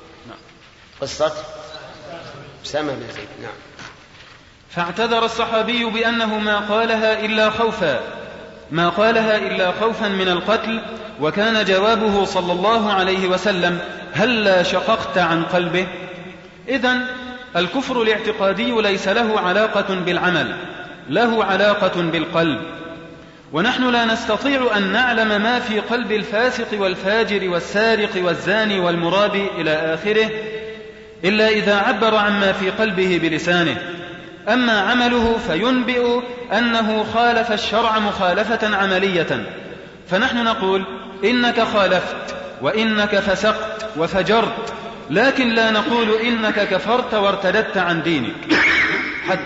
قصة أسامة بن زيد. نعم. فاعتذر الصحابي بأنه ما قالها إلا خوفا ما قالها إلا خوفا من القتل، وكان جوابه صلى الله عليه وسلم: هلا شققت عن قلبه؟ إذن الكفر الاعتقادي ليس له علاقة بالعمل، له علاقة بالقلب، ونحن لا نستطيع أن نعلم ما في قلب الفاسق والفاجر والسارق والزاني والمرابي إلى آخره إلا إذا عبر عما في قلبه بلسانه. أما عمله فينبئ أنه خالف الشرع مخالفة عملية، فنحن نقول: إنك خالفت وإنك فسقت وفجرت، لكن لا نقول إنك كفرت وارتدت عن دينك حد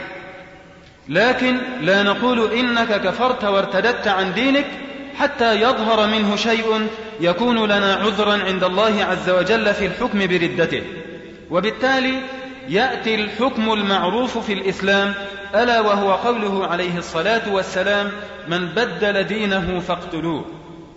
لكن لا نقول إنك كفرت وارتدت عن دينك حتى يظهر منه شيء يكون لنا عذرا عند الله عز وجل في الحكم بردته. وبالتالي يأتي الحكم المعروف في الإسلام، ألا وهو قوله عليه الصلاة والسلام: من بدل دينه فاقتلوه.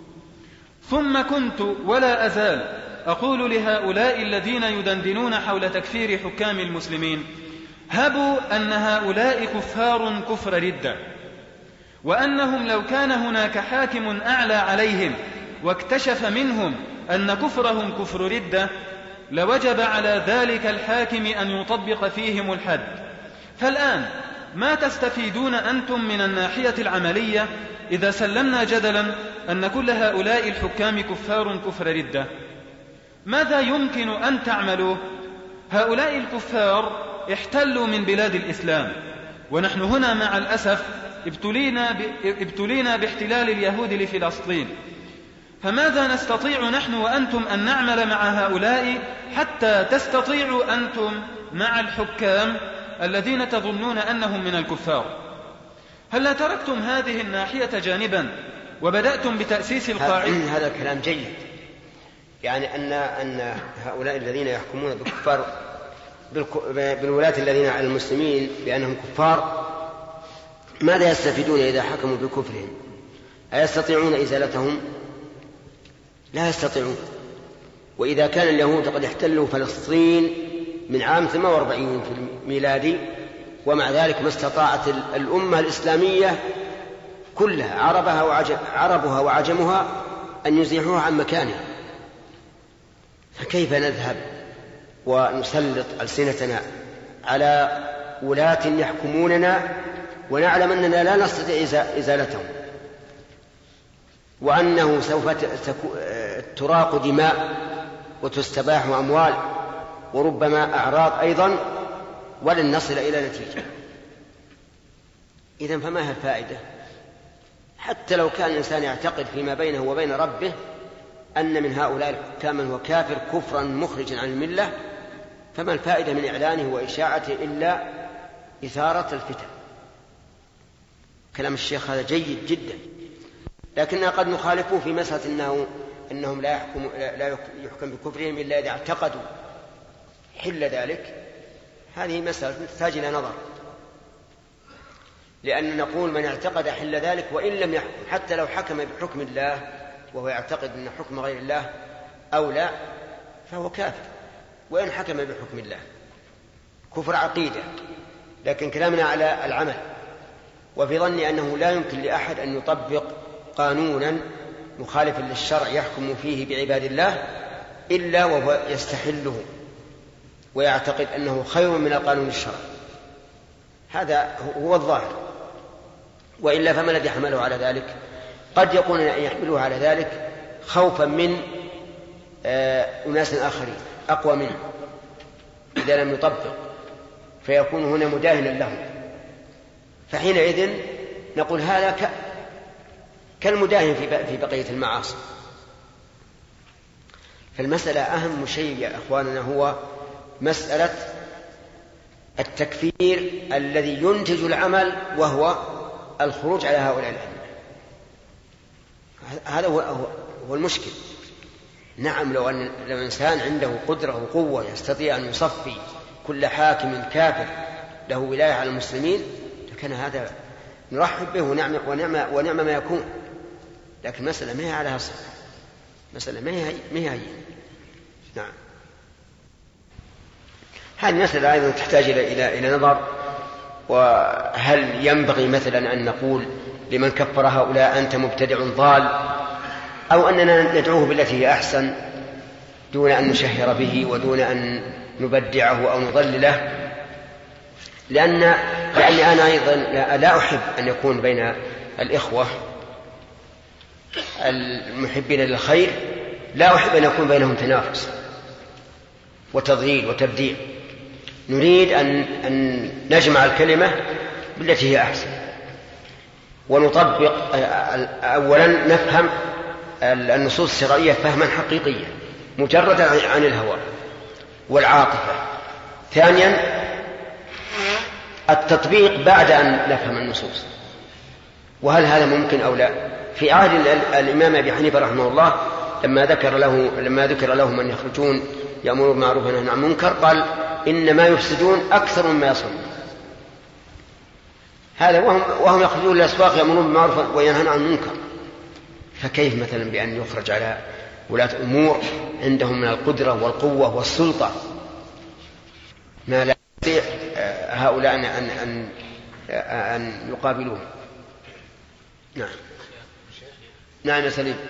ثم كنت ولا أزال أقول لهؤلاء الذين يدندنون حول تكفير حكام المسلمين: هبوا أن هؤلاء كفار كفر ردة، وأنهم لو كان هناك حاكم أعلى عليهم واكتشف منهم أن كفرهم كفر ردة لوجب على ذلك الحاكم أن يطبق فيهم الحد. فالآن ما تستفيدون أنتم من الناحية العملية إذا سلمنا جدلا أن كل هؤلاء الحكام كفار كفر ردة؟ ماذا يمكن أن تعملوا؟ هؤلاء الكفار احتلوا من بلاد الإسلام، ونحن هنا مع الأسف ابتلينا, ب... ابتلينا باحتلال اليهود لفلسطين. فماذا نستطيع نحن وأنتم أن نعمل مع هؤلاء حتى تستطيعوا أنتم مع الحكام الذين تظنون أنهم من الكفار؟ هل تركتم هذه الناحية جانبا وبدأتم بتأسيس القاعدة؟ هذا الكلام جيد، يعني أن, أن هؤلاء الذين يحكمون بالكفار بالولاة الذين على المسلمين بأنهم كفار ماذا يستفيدون إذا حكموا بكفرهم؟ أيستطيعون إزالتهم؟ لا يستطيعون. وإذا كان اليهود قد احتلوا فلسطين من عام ثمانية وأربعين في الميلادي، ومع ذلك ما استطاعت الأمة الإسلامية كلها عربها, وعجم عربها وعجمها أن يزيحوها عن مكانها، فكيف نذهب ونسلط ألسنتنا على ولاة يحكموننا ونعلم أننا لا نستطيع إزالتهم، وأنه سوف تراق دماء وتستباح أموال وربما أعراض أيضا، ولن نصل إلى نتيجة؟ إذن فما هي الفائدة؟ حتى لو كان الإنسان يعتقد فيما بينه وبين ربه أن من هؤلاء الحكام من هو كافر كفرا مخرجا عن الملة، فما الفائدة من إعلانه وإشاعته إلا إثارة الفتن؟ كلام الشيخ هذا جيد جدا، لكننا قد نخالفه في مسألة إنه إنهم لا يحكم لا يحكم بكفرهم إلا إذا اعتقدوا حل ذلك. هذه مسألة تحتاج إلى نظر، لأن نقول من اعتقد حل ذلك وإن لم يحكم، حتى لو حكم بحكم الله وهو يعتقد أن حكم غير الله أولى فهو كافر، وإن حكم بحكم الله كفر عقيدة. لكن كلامنا على العمل، وفي ظني أنه لا يمكن لأحد أن يطبق قانونا مخالفا للشرع يحكم فيه بعباد الله إلا وهو يستحله ويعتقد أنه خير من القانون الشرعي، هذا هو الظاهر، وإلا فما الذي حمله على ذلك؟ قد يكون يحمله على ذلك خوفا من أناس آخرين أقوى منه إذا لم يطبق، فيكون هنا مداهنا له، فحينئذ نقول هذا كالمداهن في بقية المعاصي. فالمسألة أهم شيء يا أخواننا هو مسألة التكفير الذي ينتج العمل، وهو الخروج على هؤلاء الأئمة. هذا هو المشكل. نعم، لو أن الإنسان عنده قدرة وقوة يستطيع أن يصفي كل حاكم كافر له ولاية على المسلمين لكان هذا نرحب به ونعم, ونعم, ونعم ما يكون، لكن مسألة ما هي على هصر، مسألة ما هي ما هي نعم. هذه المسألة أيضا تحتاج إلى إلى نظر. وهل ينبغي مثلا أن نقول لمن كفر هؤلاء أنت مبتدع ضال، أو أننا ندعوه بالتي هي أحسن دون أن نشهر به ودون أن نبدعه أو نضلله؟ لأن لأني أنا أيضا لا أحب أن يكون بين الإخوة المحبين للخير، لا أحب أن يكون بينهم تنافس وتضليل وتبديع. نريد أن, أن نجمع الكلمة بالتي هي أحسن، ونطبق أولا نفهم النصوص الشرعية فهما حقيقيا مجردا عن الهوى والعاطفة. ثانيا التطبيق بعد أن نفهم النصوص، وهل هذا ممكن أو لا. في عهد الإمام أبي حنيفة رحمه الله لما ذكر له لما ذكر له من يخرجون يأمرون بالمعروف وينهون عن المنكر قال إنما يفسدون أكثر مما يصلون. هذا وهم, وهم يخرجون للأسواق يأمرون بالمعروف وينهون عن المنكر، فكيف مثلا بأن يخرج على ولاة أمور عندهم من القدرة والقوة والسلطة ما لا يستطيع هؤلاء أن, أن, أن يقابلوه؟ نعم. نعم يا سليم.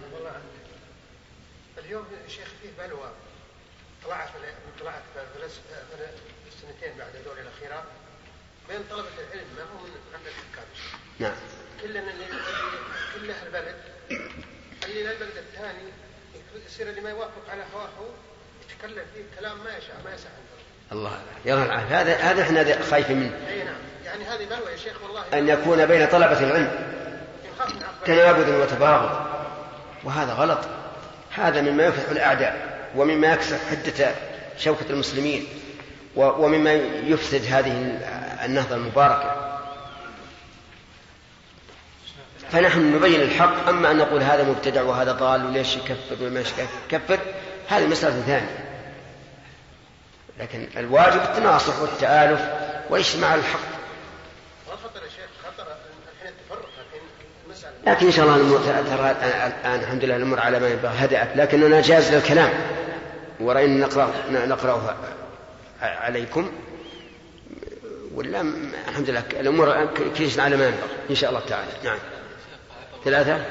اليوم الشيخ فيه بلوى طلعت طلعت في السنتين بعد الدور الأخيرة بين طلبة العلم ما هو من عند الحكام. نعم. كلنا كل أهل البلد اللي للبلد الثاني يصير اللي ما يوافق على هواه يتكلم فيه كلام ما يشاء ما يسعى الله يرى العافية. هذا هذا احنا خايفين منه. اي نعم، يعني هذه بلوى يا شيخ والله، أن يكون بين طلبة العلم تنابذ وتباغض، وهذا غلط. هذا مما يفتح الأعداء ومما يكسر حدة شوكة المسلمين ومما يفسد هذه النهضة المباركة. فنحن نبين الحق، أما أن نقول هذا مبتدع وهذا ضال وليش يكفر وما يكفر هذه مسألة ثانية. لكن الواجب التناصح والتآلف والاجتماع على الحق. لكن إن شاء الله الأمور ترى الآن الحمد لله الأمور على ما ينبغي هدأت، لكننا جاز للكلام ورأينا نقرأ نقرأه عليكم، ولا الحمد لله الأمور كيش على ما ينبغي إن شاء الله تعالى. نعم. ثلاثة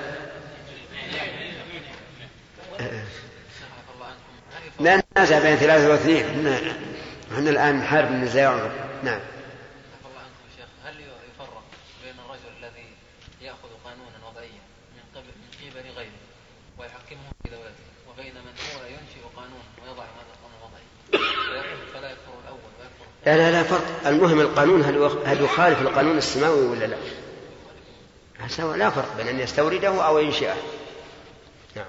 لا ننازع بين ثلاثة واثنين، احنا الآن نحارب النزاع. نعم. هل يفرق بين الرجل الذي يأخذ قانونا وضعيا من قبل من قبل غيره ويحكمه في دولته، وبين من هو ينشئ قانونا ويضع هذا القانون الوضعي فلا يكفر الأول ويكفر؟ لا لا لا فرق. المهم القانون هل يخالف القانون السماوي ولا لا؟ سواء، لا فرق بين أن يستورده أو ينشئه. نعم.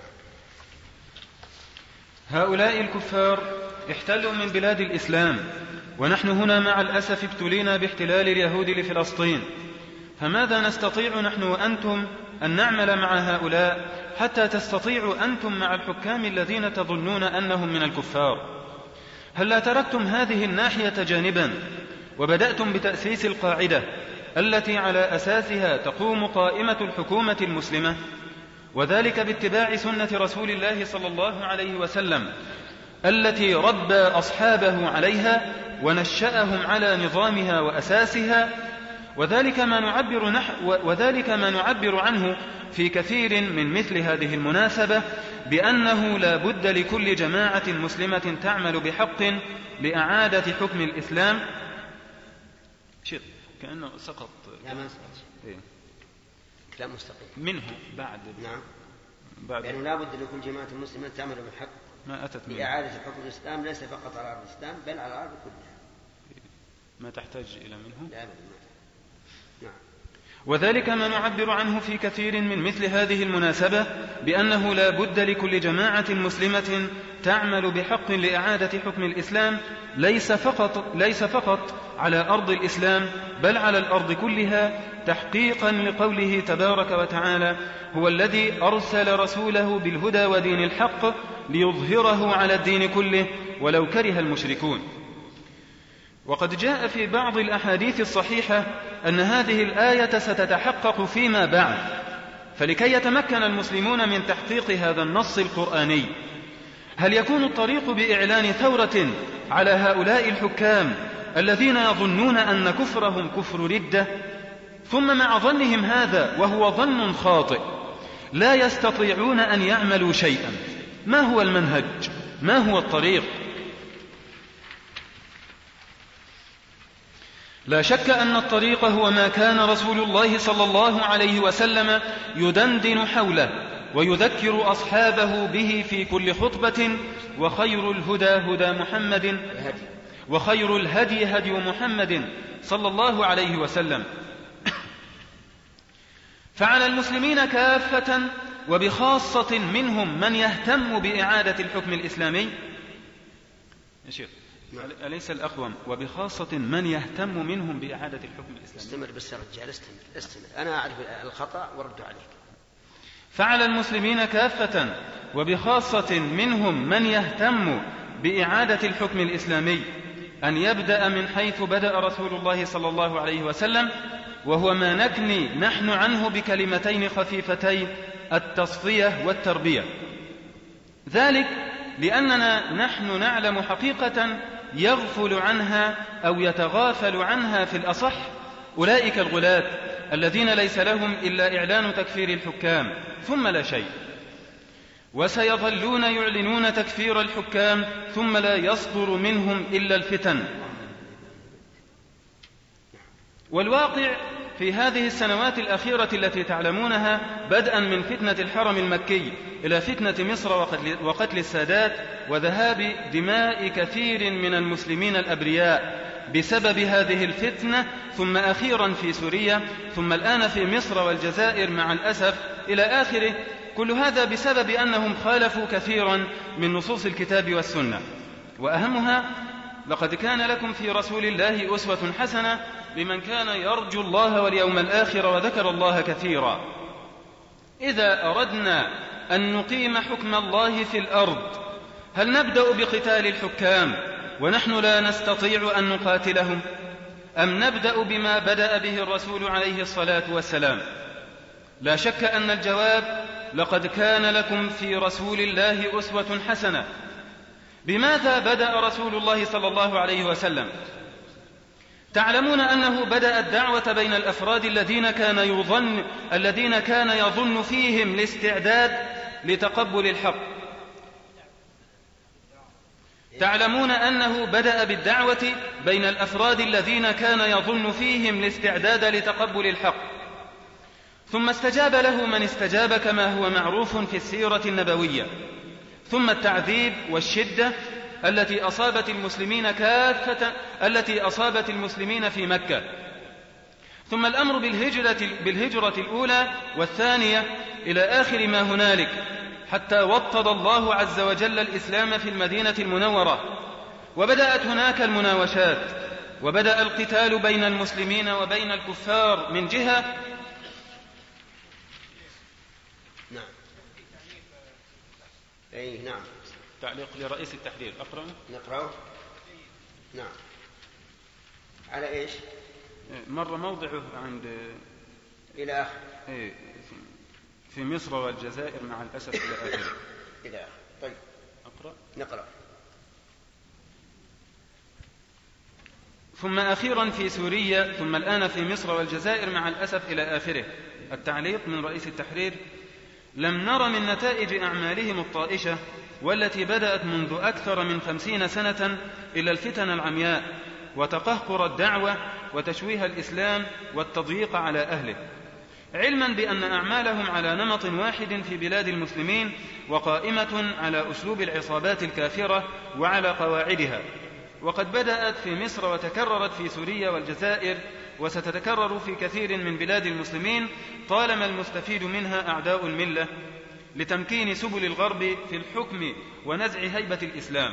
هؤلاء الكفار احتلوا من بلاد الإسلام، ونحن هنا مع الأسف ابتلينا باحتلال اليهود لفلسطين، فماذا نستطيع نحن وأنتم أن نعمل مع هؤلاء حتى تستطيعوا أنتم مع الحكام الذين تظنون أنهم من الكفار؟ هل لا تركتم هذه الناحية جانبا وبدأتم بتأسيس القاعدة التي على أساسها تقوم قائمة الحكومة المسلمة، وذلك باتباع سنة رسول الله صلى الله عليه وسلم التي ربى أصحابه عليها ونشأهم على نظامها وأساسها، وذلك ما نعبر, نح وذلك ما نعبر عنه في كثير من مثل هذه المناسبة بأنه لا بد لكل جماعة مسلمة تعمل بحق لإعادة حكم الإسلام. شيء كأنه سقط. لا ما سقط. إيه؟ لا مستقيم منه بعد. نعم بعد لأنه لا بد لكل جماعة مسلمة تعمل بحق ما أتت منه لإعادة حكم الإسلام، ليس فقط على أرض الإسلام بل على الأرض كلها. ما تحتاج إلى منه. لا لا. نعم. وذلك ما نعبر عنه في كثير من مثل هذه المناسبة بأنه لا بد لكل جماعة مسلمة تعمل بحق لإعادة حكم الإسلام، ليس فقط, ليس فقط على أرض الإسلام بل على الأرض كلها، تحقيقا لقوله تبارك وتعالى: هو الذي أرسل رسوله بالهدى ودين الحق ليظهره على الدين كله ولو كره المشركون. وقد جاء في بعض الأحاديث الصحيحة أن هذه الآية ستتحقق فيما بعد، فلكي يتمكن المسلمون من تحقيق هذا النص القرآني، هل يكون الطريق بإعلان ثورة على هؤلاء الحكام الذين يظنون أن كفرهم كفر ردة، ثم مع ظنهم هذا وهو ظن خاطئ لا يستطيعون أن يعملوا شيئا؟ ما هو المنهج؟ ما هو الطريق؟ لا شك أن الطريق هو ما كان رسول الله صلى الله عليه وسلم يدندن حوله ويذكر أصحابه به في كل خطبة: وخير الهدى هدى محمد وخير الهدي هدي محمد صلى الله عليه وسلم. فعلى المسلمين كافة وبخاصة منهم من يهتم بإعادة الحكم الإسلامي. يا شيخ أليس الأقوم وبخاصة من يهتم منهم بإعادة الحكم الإسلامي؟ استمر بس يا رجال، استمر استمر أنا أعرف الخطأ ورد عليك. فعلى المسلمين كافة وبخاصة منهم من يهتم بإعادة الحكم الإسلامي أن يبدأ من حيث بدأ رسول الله صلى الله عليه وسلم، وهو ما نكني نحن عنه بكلمتين خفيفتين: التصفية والتربية. ذلك لأننا نحن نعلم حقيقة يغفل عنها أو يتغافل عنها في الأصح أولئك الغلاة الذين ليس لهم إلا إعلان تكفير الحكام ثم لا شيء، وسيظلون يعلنون تكفير الحكام ثم لا يصدر منهم إلا الفتن. والواقع في هذه السنوات الأخيرة التي تعلمونها، بدءا من فتنة الحرم المكي إلى فتنة مصر وقتل السادات وذهاب دماء كثير من المسلمين الأبرياء بسبب هذه الفتنة، ثم أخيرا في سوريا، ثم الآن في مصر والجزائر مع الأسف إلى آخره، كل هذا بسبب أنهم خالفوا كثيرا من نصوص الكتاب والسنة. وأهمها: لقد كان لكم في رسول الله أسوة حسنة لمن كان يرجو الله واليوم الآخر وذكر الله كثيرا. إذا أردنا أن نقيم حكم الله في الأرض، هل نبدأ بقتال الحكام ونحن لا نستطيع أن نقاتلهم، أم نبدأ بما بدأ به الرسول عليه الصلاة والسلام؟ لا شك أن الجواب: لقد كان لكم في رسول الله أسوة حسنة. بماذا بدأ رسول الله صلى الله عليه وسلم؟ تعلمون أنه بدأ الدعوة بين الأفراد الذين كان يظن الذين كان يظن فيهم الاستعداد لتقبل الحق. تعلمون أنه بدأ بالدعوة بين الأفراد الذين كان يظن فيهم الاستعداد لتقبل الحق، ثم استجاب له من استجاب كما هو معروف في السيرة النبوية، ثم التعذيب والشدة التي أصابت المسلمين كافة التي أصابت المسلمين في مكة، ثم الأمر بالهجرة, بالهجرة الأولى والثانية إلى آخر ما هنالك، حتى وطد الله عز وجل الإسلام في المدينة المنورة، وبدأت هناك المناوشات، وبدأ القتال بين المسلمين وبين الكفار من جهة. نعم. أي نعم. تعليق لرئيس التحرير، أقرأ؟ نقرأه. نعم. على إيش؟ مر موضعه عند إلى آخر. إيه في مصر والجزائر مع الأسف إلى آخره. إلى آخر. طيب. أقرأ؟ نقرأ. ثم أخيرا في سوريا، ثم الآن في مصر والجزائر مع الأسف إلى آخره. التعليق من رئيس التحرير: لم نر من نتائج أعمالهم الطائشة والتي بدأت منذ أكثر من خمسين سنة إلا الفتن العمياء وتقهقر الدعوة وتشويه الإسلام والتضييق على أهله، علما بأن أعمالهم على نمط واحد في بلاد المسلمين وقائمة على أسلوب العصابات الكافرة وعلى قواعدها، وقد بدأت في مصر وتكررت في سوريا والجزائر وستتكرر في كثير من بلاد المسلمين طالما المستفيد منها أعداء الملة لتمكين سبل الغرب في الحكم ونزع هيبة الإسلام.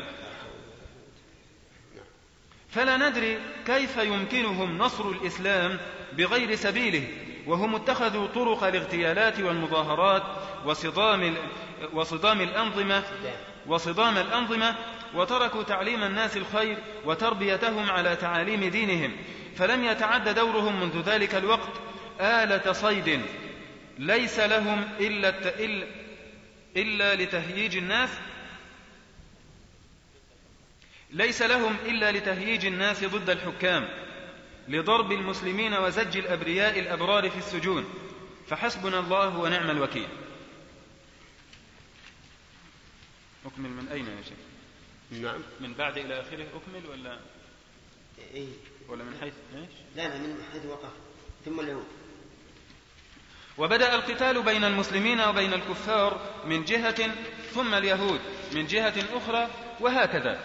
فلا ندري كيف يمكنهم نصر الإسلام بغير سبيله، وهم اتخذوا طرق الاغتيالات والمظاهرات وصدام, وصدام الأنظمة وصدام الأنظمة وتركوا تعليم الناس الخير وتربيتهم على تعاليم دينهم، فلم يتعد دورهم منذ ذلك الوقت آلة صيد ليس لهم إلا, إلا, إلا لتهييج الناس ليس لهم إلا لتهييج الناس ضد الحكام، لضرب المسلمين وزج الأبرياء الأبرار في السجون، فحسبنا الله ونعم الوكيل. أكمل من أين يا شيخ؟ نعم. من بعد إلى آخره أكمل ولا إيه؟ ولا من حيث إيش؟ لا لا، من حيث وقف ثم اليهود. وبدأ القتال بين المسلمين وبين الكفار من جهة، ثم اليهود من جهة أخرى، وهكذا.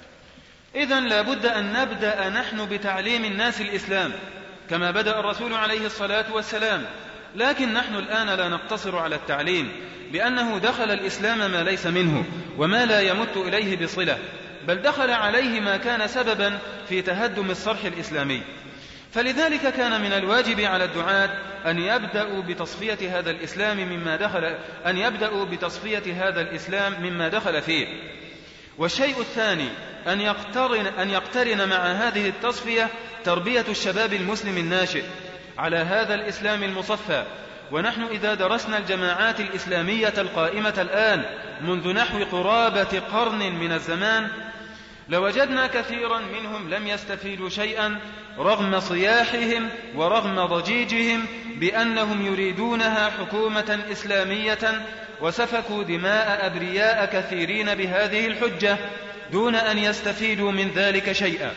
إذن لا بد أن نبدأ نحن بتعليم الناس الإسلام كما بدأ الرسول عليه الصلاة والسلام، لكن نحن الآن لا نقتصر على التعليم، لأنه دخل الإسلام ما ليس منه وما لا يمت إليه بصلة، بل دخل عليه ما كان سببا في تهدم الصرح الإسلامي. فلذلك كان من الواجب على الدعاة أن يبدأوا بتصفية هذا الإسلام مما دخل أن يبدأوا بتصفية هذا الإسلام مما دخل فيه. والشيء الثاني أن يقترن, أن يقترن مع هذه التصفية تربية الشباب المسلم الناشئ على هذا الإسلام المصفى. ونحن إذا درسنا الجماعات الإسلامية القائمة الآن منذ نحو قرابة قرن من الزمان لوجدنا كثيرا منهم لم يستفيدوا شيئا رغم صياحهم ورغم ضجيجهم بأنهم يريدونها حكومة إسلامية، وسفكوا دماء أبرياء كثيرين بهذه الحجة دون أن يستفيدوا من ذلك شيئا.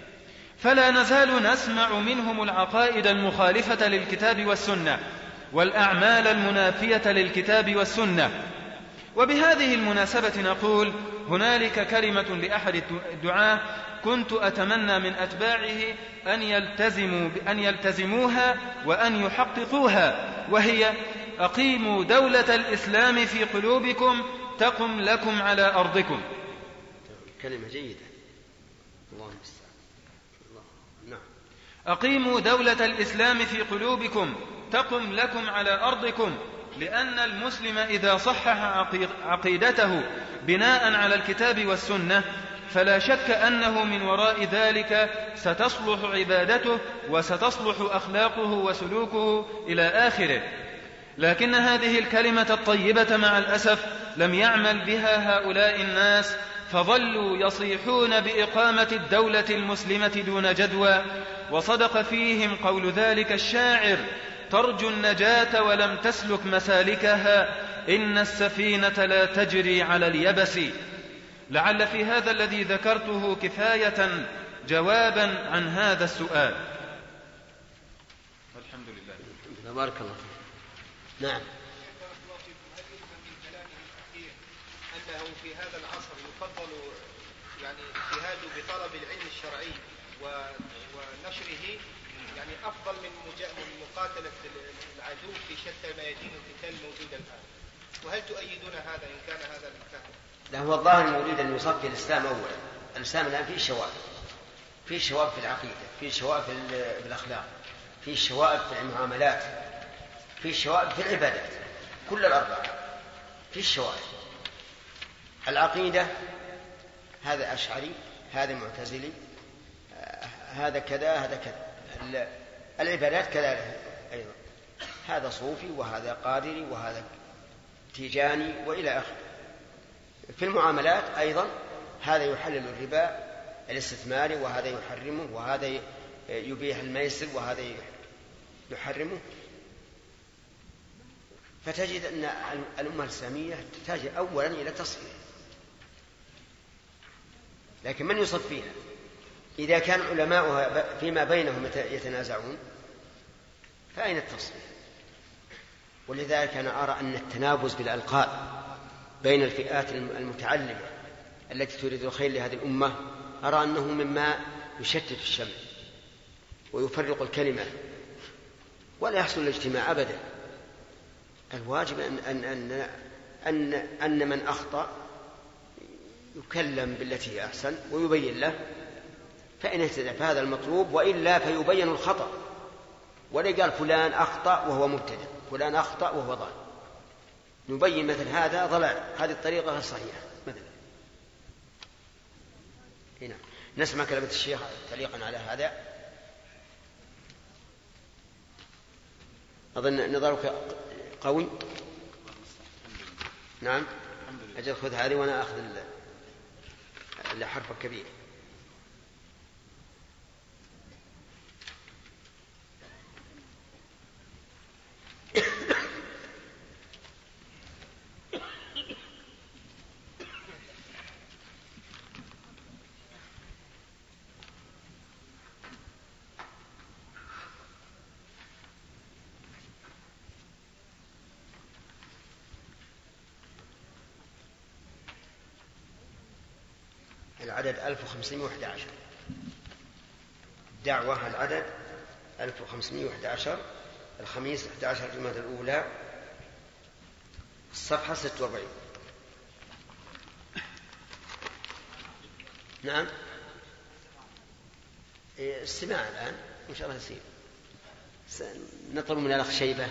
فلا نزال نسمع منهم العقائد المخالفة للكتاب والسنة والأعمال المنافية للكتاب والسنة. وبهذه المناسبة نقول هنالك كلمة لأحد الدعاة كنت أتمنى من أتباعه أن يلتزموا أن يلتزموها وأن يحققوها، وهي: أقيموا دولة الإسلام في قلوبكم تقم لكم على أرضكم. كلمة جيدة. الله المستعان. الله. نعم. أقيموا دولة الإسلام في قلوبكم تقم لكم على أرضكم، لأن المسلم إذا صحح عقيدته بناء على الكتاب والسنة فلا شك أنه من وراء ذلك ستصلح عبادته وستصلح أخلاقه وسلوكه إلى آخره. لكن هذه الكلمة الطيبة مع الأسف لم يعمل بها هؤلاء الناس، فظلوا يصيحون بإقامة الدولة المسلمة دون جدوى. وصدق فيهم قول ذلك الشاعر: ترجو النجاة ولم تسلك مسالكها، إن السفينة لا تجري على اليبس. لعل في هذا الذي ذكرته كفاية جوابا عن هذا السؤال. الحمد لله. بارك الله فيك. نعم. أنه في هذا العصر يفضل يعني اجتهاد بطلب العلم الشرعي ونشره يعني أفضل من مقاتلة العدو في شتى الميادين القتال الموجودة الآن، وهل تؤيدون هذا إن كان هذا الفهم؟ لا، هو الظاهر يريد أن يصفي الإسلام أولا. الإسلام الآن فيه شوائب، فيه شوائب في العقيدة، فيه شوائب في الأخلاق، فيه شوائب في المعاملات، فيه شوائب في العبادات، كل الأربعة فيه شوائب. العقيدة هذا أشعري، هذا معتزلي، هذا كذا هذا كذا. العبادات كذلك أيضا، هذا صوفي وهذا قادري وهذا تيجاني وإلى آخره. في المعاملات أيضا هذا يحلل الربا الاستثماري، وهذا يحرمه، وهذا يبيح الميسر، وهذا يحرمه. فتجد أن الأمة الإسلامية تحتاج أولا إلى تصفية. لكن من يصفيها؟ إذا كان علماؤها فيما بينهم يتنازعون فأين التصفية؟ ولذلك أنا أرى أن التنابز بالألقاب بين الفئات المتعلمة التي تريد الخير لهذه الأمة أرى أنه مما يشتت الشمل ويفرق الكلمة ولا يحصل الاجتماع أبدا. الواجب أن, أن, أن, أن, أن من أخطأ يكلم بالتي هي أحسن ويبين له، فإن اهتدى فهذا المطلوب، وإلا فيبين الخطأ، ولا قال فلان أخطأ وهو مبتدع، فلان أخطأ وهو ضال، نبين مثل هذا ضلال، هذه الطريقة غير صحيحة مثلا. هنا نسمع كلمة الشيخ تعليقا على هذا. أظن نظرك قوي. نعم أجل خذ هذه وأنا أخذ الحرف الكبير. العدد ألف وخمسمائة وأحد عشر. دعوة العدد ألف وخمسمائة وأحد عشر، الخميس أحد عشر جمادى الأولى، الصفحة ستة وأربعين. نعم استماع الآن إن شاء الله يصير. نطلب من الأخ شيبة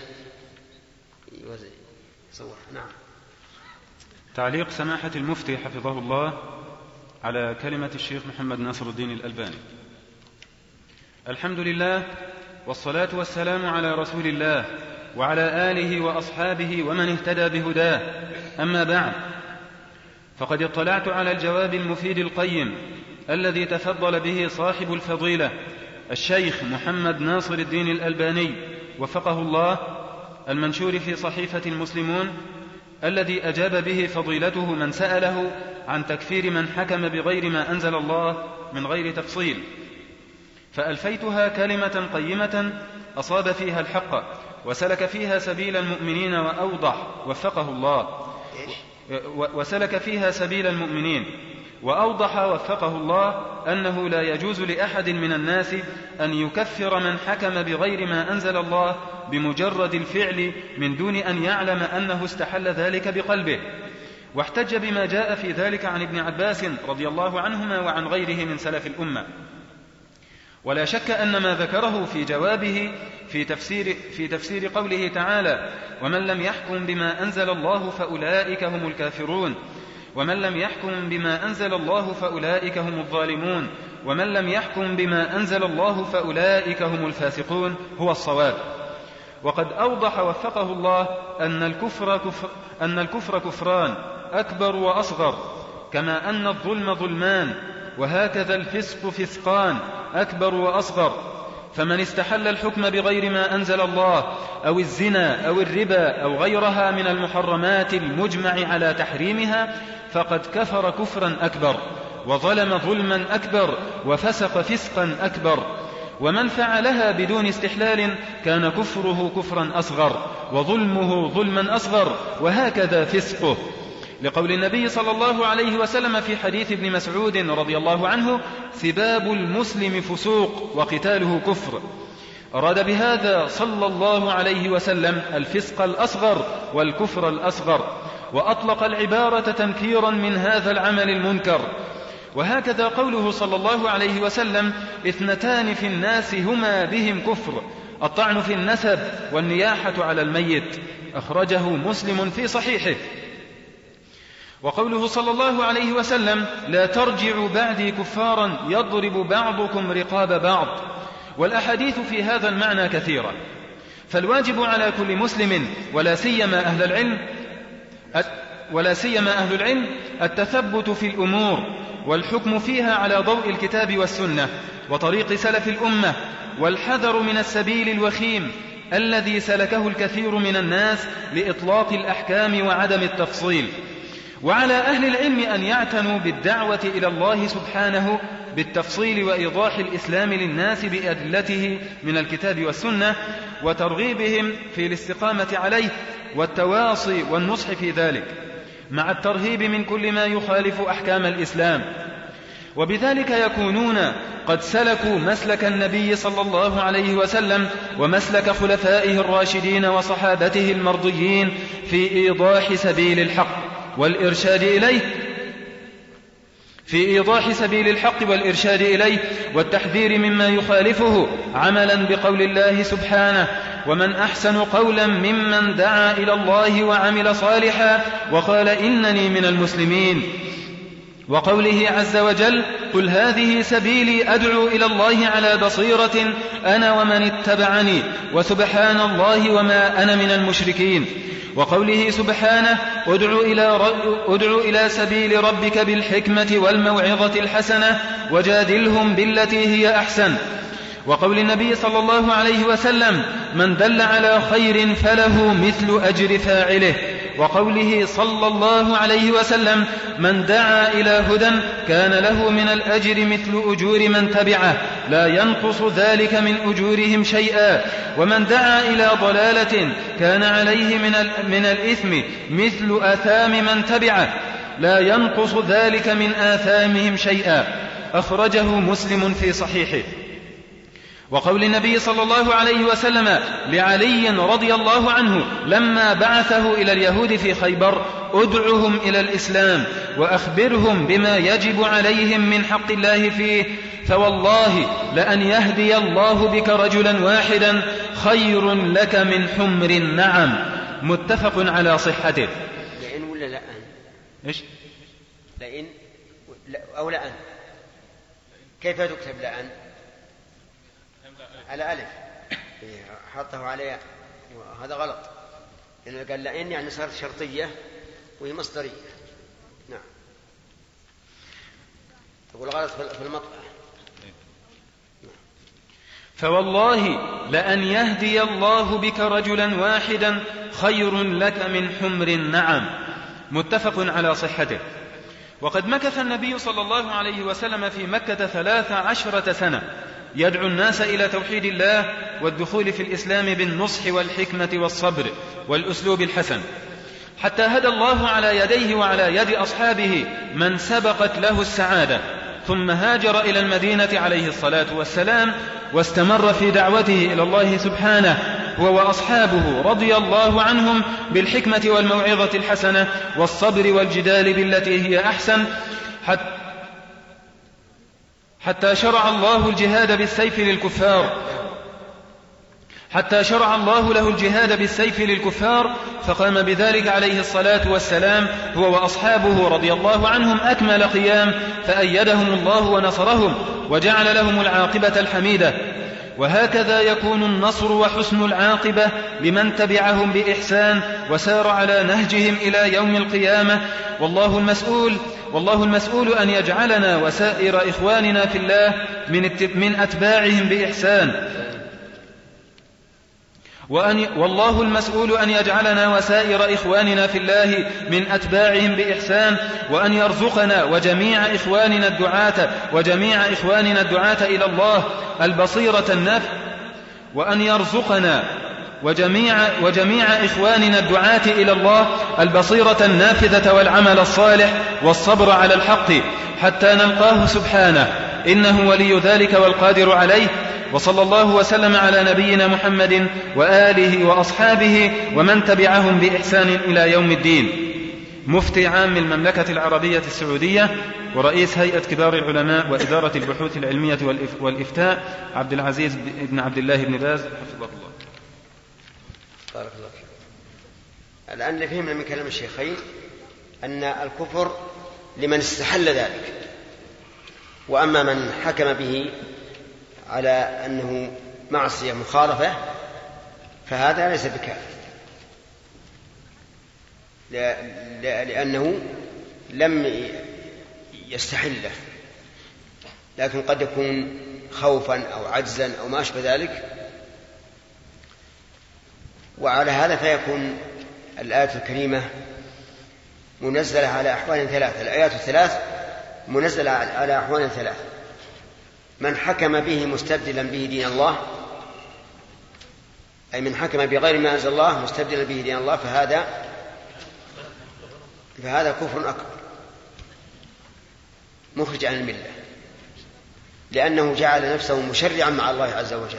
يصور. نعم. تعليق سماحة المفتي حفظه الله على كلمة الشيخ محمد ناصر الدين الألباني. الحمد لله والصلاة والسلام على رسول الله وعلى آله وأصحابه ومن اهتدى بهداه، أما بعد، فقد اطلعت على الجواب المفيد القيم الذي تفضل به صاحب الفضيلة الشيخ محمد ناصر الدين الألباني وفقه الله، المنشور في صحيفة المسلمون، الذي أجاب به فضيلته من سأله عن تكفير من حكم بغير ما أنزل الله من غير تفصيل، فألفيتها كلمة قيمة أصاب فيها الحق وسلك فيها سبيل المؤمنين وأوضح وفقه الله وسلك فيها سبيل المؤمنين وأوضح وفقه الله أنه لا يجوز لأحد من الناس أن يكفر من حكم بغير ما أنزل الله بمجرد الفعل من دون أن يعلم أنه استحل ذلك بقلبه. واحتج بما جاء في ذلك عن ابن عباس رضي الله عنهما وعن غيره من سلف الأمة. ولا شك أن ما ذكره في جوابه في تفسير, في تفسير قوله تعالى: ومن لم يحكم بما أنزل الله فأولئك هم الكافرون، ومن لم يحكم بما أنزل الله فأولئك هم الظالمون، ومن لم يحكم بما أنزل الله فأولئك هم الفاسقون، هو الصواب. وقد أوضح وفقه الله أن الكفر, كفر أن الكفر كفران أكبر وأصغر، كما أن الظلم ظلمان، وهكذا الفسق فسقان أكبر وأصغر. فمن استحل الحكم بغير ما أنزل الله أو الزنا أو الربا أو غيرها من المحرمات المجمع على تحريمها فقد كفر كفرا أكبر، وظلم ظلما أكبر، وفسق فسقا أكبر. ومن فعلها بدون استحلال كان كفره كفرا أصغر، وظلمه ظلما أصغر، وهكذا فسقه، لقول النبي صلى الله عليه وسلم في حديث ابن مسعود رضي الله عنه: سباب المسلم فسوق وقتاله كفر. أراد بهذا صلى الله عليه وسلم الفسق الأصغر والكفر الأصغر، وأطلق العبارة تنكيرا من هذا العمل المنكر. وهكذا قوله صلى الله عليه وسلم: اثنتان في الناس هما بهم كفر، الطعن في النسب والنياحة على الميت، أخرجه مسلم في صحيحه. وقوله صلى الله عليه وسلم: لا ترجعوا بعدي كفارا يضرب بعضكم رقاب بعض. والأحاديث في هذا المعنى كثيرة، فالواجب على كل مسلم ولا سيما أهل العلم ولا سيما أهل العلم التثبت في الأمور والحكم فيها على ضوء الكتاب والسنة وطريق سلف الأمة، والحذر من السبيل الوخيم الذي سلكه الكثير من الناس لإطلاق الأحكام وعدم التفصيل. وعلى أهل العلم أن يعتنوا بالدعوة إلى الله سبحانه بالتفصيل وإيضاح الإسلام للناس بأدلته من الكتاب والسنة، وترغيبهم في الاستقامة عليه والتواصي والنصح في ذلك، مع الترهيب من كل ما يخالف أحكام الإسلام. وبذلك يكونون قد سلكوا مسلك النبي صلى الله عليه وسلم ومسلك خلفائه الراشدين وصحابته المرضيين في إيضاح سبيل الحق والإرشاد إليه في إيضاح سبيل الحق والإرشاد إليه والتحذير مما يخالفه، عملا بقول الله سبحانه: ومن أحسن قولا ممن دعا إلى الله وعمل صالحا وقال إنني من المسلمين. وقوله عز وجل: قل هذه سبيلي أدعو إلى الله على بصيرة أنا ومن اتبعني وسبحان الله وما أنا من المشركين. وقوله سبحانه: ادع إلى, ادع إلى سبيل ربك بالحكمة والموعظة الحسنة وجادلهم بالتي هي أحسن. وقول النبي صلى الله عليه وسلم: من دل على خير فله مثل أجر فاعله. وقوله صلى الله عليه وسلم: من دعا إلى هدى كان له من الأجر مثل أجور من تبعه لا ينقص ذلك من أجورهم شيئا، ومن دعا إلى ضلالة كان عليه من, من الإثم مثل آثام من تبعه لا ينقص ذلك من آثامهم شيئا. أخرجه مسلم في صحيحه. وقول النبي صلى الله عليه وسلم لعلي رضي الله عنه لما بعثه إلى اليهود في خيبر: ادعهم إلى الإسلام وأخبرهم بما يجب عليهم من حق الله فيه، فوالله لأن يهدي الله بك رجلا واحدا خير لك من حمر النعم. متفق على صحته. لئن ولا لأن؟ إيش؟ لئن أو لأن؟ كيف تكتب لأن؟ على ألف حطه عليه، وهذا غلط، لأنه قال لأن يعني صارت شرطية وهي مصدرية. نعم، تقول غلط في المطبع. فوالله لأن يهدي الله بك رجلا واحدا خير لك من حمر النعم. متفق على صحته. وقد مكث النبي صلى الله عليه وسلم في مكة ثلاث عشرة سنة يدعو الناس إلى توحيد الله والدخول في الإسلام بالنصح والحكمة والصبر والأسلوب الحسن، حتى هدى الله على يديه وعلى يد أصحابه من سبقت له السعادة، ثم هاجر إلى المدينة عليه الصلاة والسلام واستمر في دعوته إلى الله سبحانه هو وأصحابه رضي الله عنهم بالحكمة والموعظة الحسنة والصبر والجدال بالتي هي أحسن، حتى حتى شرع الله الجهاد بالسيف للكفار حتى شرع الله له الجهاد بالسيف للكفار فقام بذلك عليه الصلاة والسلام هو وأصحابه رضي الله عنهم أكمل قيام، فأيدهم الله ونصرهم وجعل لهم العاقبة الحميدة. وهكذا يكون النصر وحسن العاقبة لمن تبعهم بإحسان وسار على نهجهم إلى يوم القيامة، والله المسؤول والله المسؤول أن يجعلنا وسائر إخواننا في الله من أتباعهم بإحسان وأن والله المسؤول أن يجعلنا وسائر إخواننا في الله من أتباعهم بإحسان، وأن يرزقنا وجميع إخواننا الدعاة وجميع إخواننا الدعاة إلى الله البصيرة النافعة وأن يرزقنا وجميع وجميع إخواننا الدعاة إلى الله البصيرة النافذة والعمل الصالح والصبر على الحق حتى نلقاه سبحانه، إنه ولي ذلك والقادر عليه. وصلى الله وسلم على نبينا محمد وآله وأصحابه ومن تبعهم بإحسان إلى يوم الدين. مفتي عام المملكة العربية السعودية ورئيس هيئة كبار العلماء وإدارة البحوث العلمية والإفتاء عبد العزيز بن عبد الله بن باز حفظه الله. بارك الله فيك. الآن فهمنا من كلام الشيخين أن الكفر لمن استحل ذلك، وأما من حكم به على أنه معصية مخالفة فهذا ليس بكافر. لأنه لم يستحله، لكن قد يكون خوفا أو عجزا أو ما أشبه ذلك. وعلى هذا فيكون الآية الكريمة منزلة على أحوال ثلاثة. الآيات الثلاث منزلة على أحوال ثلاثة: من حكم به مستبدلا به دين الله، أي من حكم بغير ما أنزل الله مستبدلا به دين الله، فهذا فهذا كفر أكبر مخرج عن الملة، لأنه جعل نفسه مشرعا مع الله عز وجل.